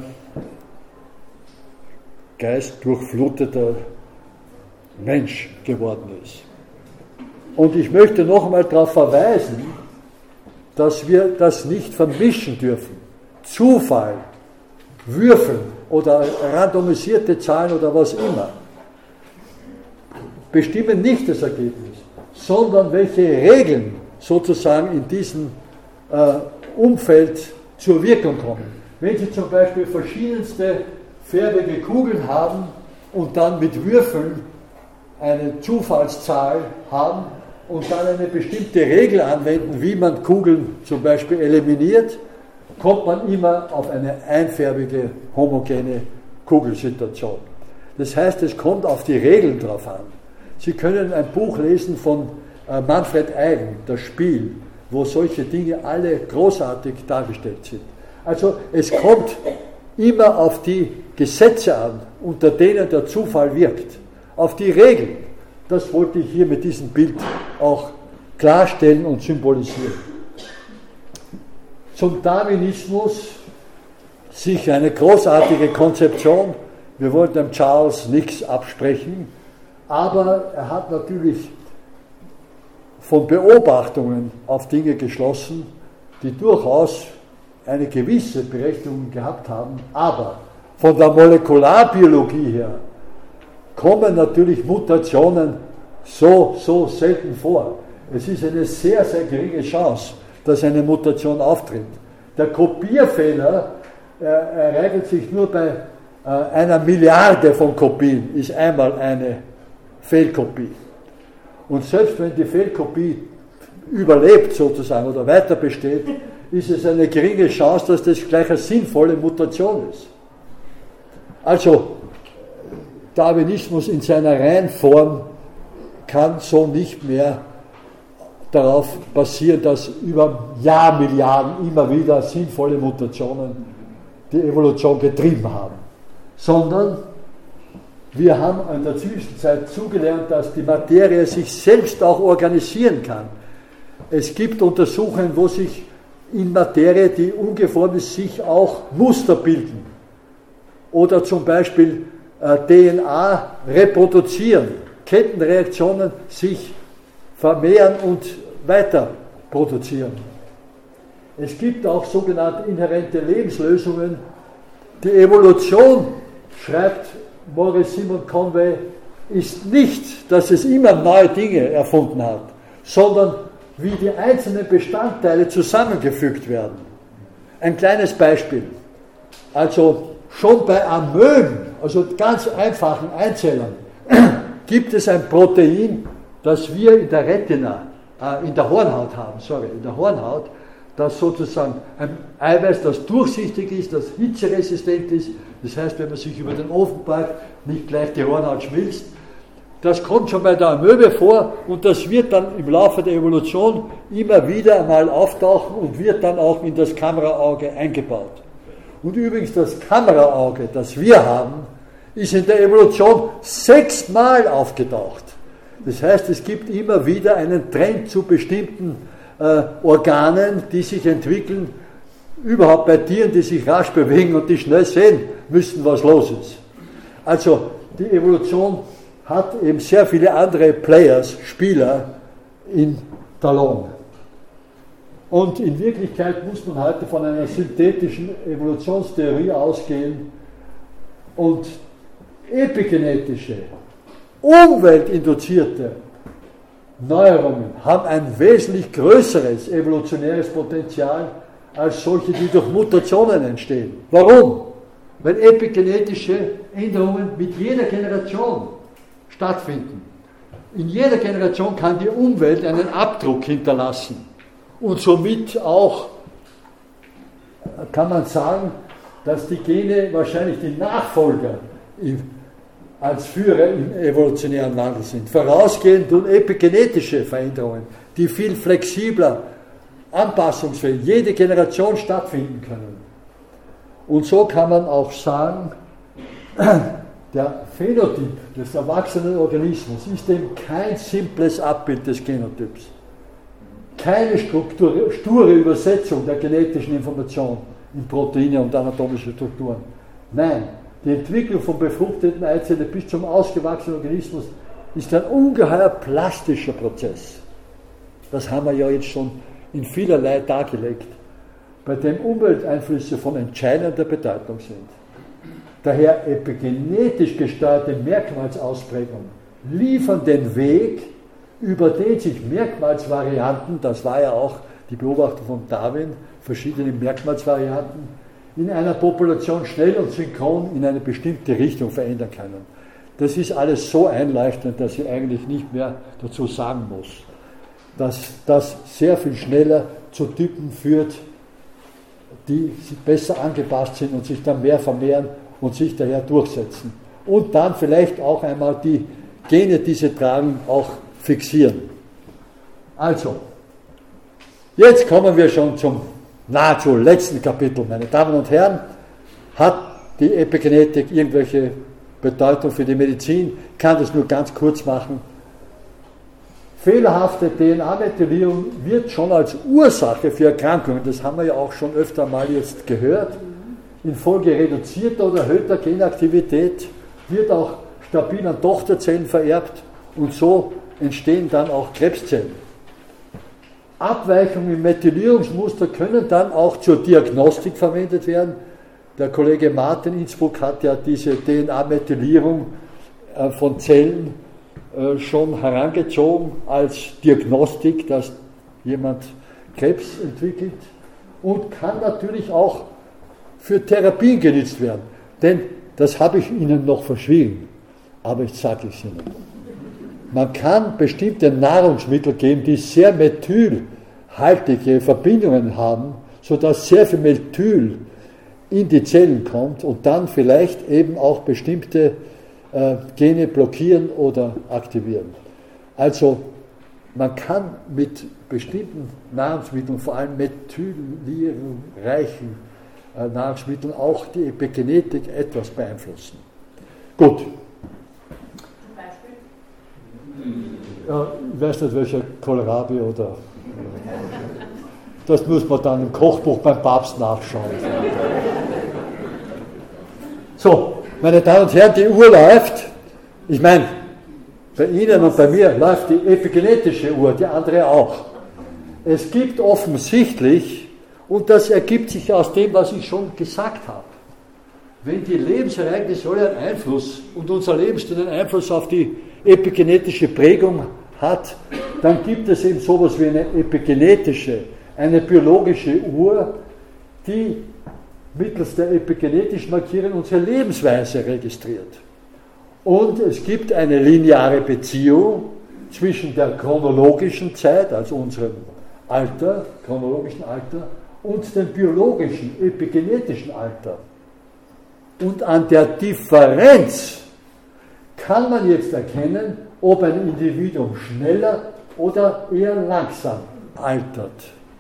geistdurchfluteter Mensch geworden ist. Und ich möchte noch einmal darauf verweisen, dass wir das nicht vermischen dürfen. Zufall, Würfeln oder randomisierte Zahlen oder was immer bestimmen nicht das Ergebnis, sondern welche Regeln sozusagen in diesem äh, Umfeld zur Wirkung kommen. Wenn Sie zum Beispiel verschiedenste farbige Kugeln haben und dann mit Würfeln eine Zufallszahl haben und dann eine bestimmte Regel anwenden, wie man Kugeln zum Beispiel eliminiert, kommt man immer auf eine einfärbige, homogene Kugelsituation. Das heißt, es kommt auf die Regeln drauf an. Sie können ein Buch lesen von Manfred Eigen, Das Spiel, wo solche Dinge alle großartig dargestellt sind. Also es kommt immer auf die Gesetze an, unter denen der Zufall wirkt, auf die Regeln. Das wollte ich hier mit diesem Bild auch klarstellen und symbolisieren. Zum Darwinismus sicher eine großartige Konzeption. Wir wollen dem Charles nichts absprechen, aber er hat natürlich von Beobachtungen auf Dinge geschlossen, die durchaus eine gewisse Berechtigung gehabt haben, aber von der Molekularbiologie her kommen natürlich Mutationen so, so selten vor. Es ist eine sehr, sehr geringe Chance, dass eine Mutation auftritt. Der Kopierfehler äh, ereignet sich nur bei äh, einer Milliarde von Kopien, ist einmal eine Fehlkopie. Und selbst wenn die Fehlkopie überlebt sozusagen oder weiter besteht, ist es eine geringe Chance, dass das gleich eine sinnvolle Mutation ist. Also, Darwinismus in seiner Reinform kann so nicht mehr darauf basieren, dass über Jahrmilliarden immer wieder sinnvolle Mutationen die Evolution getrieben haben, sondern wir haben in der Zwischenzeit zugelernt, dass die Materie sich selbst auch organisieren kann. Es gibt Untersuchungen, wo sich in Materie, die ungeformt ist, sich auch Muster bilden oder zum Beispiel äh, D N A reproduzieren, Kettenreaktionen sich vermehren und weiter produzieren. Es gibt auch sogenannte inhärente Lebenslösungen. Die Evolution, schreibt Maurice Simon Conway, ist nicht, dass es immer neue Dinge erfunden hat, sondern wie die einzelnen Bestandteile zusammengefügt werden. Ein kleines Beispiel. Also schon bei Amöben, also ganz einfachen Einzellern, gibt es ein Protein, das wir in der Retina äh, in der Hornhaut haben, sorry, in der Hornhaut, das sozusagen ein Eiweiß, das durchsichtig ist, das hitzeresistent ist, das heißt, wenn man sich über den Ofen packt, nicht gleich die Hornhaut schmilzt. Das kommt schon bei der Amöbe vor und das wird dann im Laufe der Evolution immer wieder einmal auftauchen und wird dann auch in das Kameraauge eingebaut. Und übrigens das Kameraauge, das wir haben, ist in der Evolution sechsmal aufgetaucht. Das heißt, es gibt immer wieder einen Trend zu bestimmten äh, Organen, die sich entwickeln, überhaupt bei Tieren, die sich rasch bewegen und die schnell sehen müssen, was los ist. Also die Evolution hat eben sehr viele andere Players, Spieler in Talon. Und in Wirklichkeit muss man heute von einer synthetischen Evolutionstheorie ausgehen und epigenetische, umweltinduzierte Neuerungen haben ein wesentlich größeres evolutionäres Potenzial als solche, die durch Mutationen entstehen. Warum? Weil epigenetische Änderungen mit jeder Generation stattfinden. In jeder Generation kann die Umwelt einen Abdruck hinterlassen und somit auch, kann man sagen, dass die Gene wahrscheinlich die Nachfolger im, als Führer im evolutionären Wandel sind. Vorausgehend tun epigenetische Veränderungen, die viel flexibler, anpassungsfähig, jede Generation stattfinden können. Und so kann man auch sagen, der Phänotyp des erwachsenen Organismus ist eben kein simples Abbild des Genotyps. Keine Struktur, sture Übersetzung der genetischen Information in Proteine und anatomische Strukturen. Nein, die Entwicklung von befruchteten Eizellen bis zum ausgewachsenen Organismus ist ein ungeheuer plastischer Prozess. Das haben wir ja jetzt schon in vielerlei dargelegt, bei dem Umwelteinflüsse von entscheidender Bedeutung sind. Daher epigenetisch gesteuerte Merkmalsausprägungen liefern den Weg, über den sich Merkmalsvarianten, das war ja auch die Beobachtung von Darwin, verschiedene Merkmalsvarianten, in einer Population schnell und synchron in eine bestimmte Richtung verändern können. Das ist alles so einleuchtend, dass ich eigentlich nicht mehr dazu sagen muss, dass das sehr viel schneller zu Typen führt, die besser angepasst sind und sich dann mehr vermehren und sich daher durchsetzen. Und dann vielleicht auch einmal die Gene, die sie tragen, auch fixieren. Also, jetzt kommen wir schon zum nahezu letzten Kapitel, meine Damen und Herren. Hat die Epigenetik irgendwelche Bedeutung für die Medizin? Ich kann das nur ganz kurz machen. Fehlerhafte D N A-Methylierung wird schon als Ursache für Erkrankungen, das haben wir ja auch schon öfter mal jetzt gehört, infolge reduzierter oder erhöhter Genaktivität wird auch stabil an Tochterzellen vererbt und so entstehen dann auch Krebszellen. Abweichungen im Methylierungsmuster können dann auch zur Diagnostik verwendet werden. Der Kollege Martin Innsbruck hat ja diese D N A-Methylierung von Zellen schon herangezogen als Diagnostik, dass jemand Krebs entwickelt und kann natürlich auch für Therapien genutzt werden. Denn, das habe ich Ihnen noch verschwiegen, aber ich sage es Ihnen. Man kann bestimmte Nahrungsmittel geben, die sehr methylhaltige Verbindungen haben, sodass sehr viel Methyl in die Zellen kommt und dann vielleicht eben auch bestimmte äh, Gene blockieren oder aktivieren. Also man kann mit bestimmten Nahrungsmitteln, vor allem methylreichen äh, Nahrungsmitteln, auch die Epigenetik etwas beeinflussen. Gut. Ja, ich weiß nicht, welcher Kohlrabi oder. Das muss man dann im Kochbuch beim Papst nachschauen. So, meine Damen und Herren, die Uhr läuft. Ich meine, bei Ihnen und bei mir läuft die epigenetische Uhr, die andere auch. Es gibt offensichtlich, und das ergibt sich aus dem, was ich schon gesagt habe, wenn die Lebensereignisse alle einen Einfluss und unser Lebensstil einen Einfluss auf die epigenetische Prägung hat, dann gibt es eben sowas wie eine epigenetische, eine biologische Uhr, die mittels der epigenetischen Markierung unsere Lebensweise registriert. Und es gibt eine lineare Beziehung zwischen der chronologischen Zeit, also unserem Alter, chronologischen Alter, und dem biologischen, epigenetischen Alter. Und an der Differenz kann man jetzt erkennen, ob ein Individuum schneller oder eher langsam altert.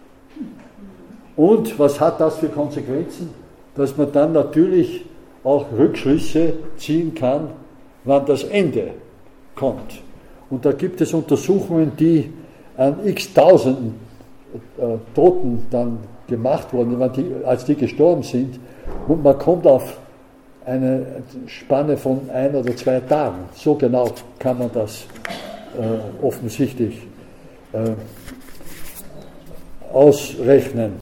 Und was hat das für Konsequenzen? Dass man dann natürlich auch Rückschlüsse ziehen kann, wann das Ende kommt. Und da gibt es Untersuchungen, die an x Tausenden äh, Toten dann gemacht wurden, die, als die gestorben sind, und man kommt auf eine Spanne von ein oder zwei Tagen. So genau kann man das äh, offensichtlich äh, ausrechnen.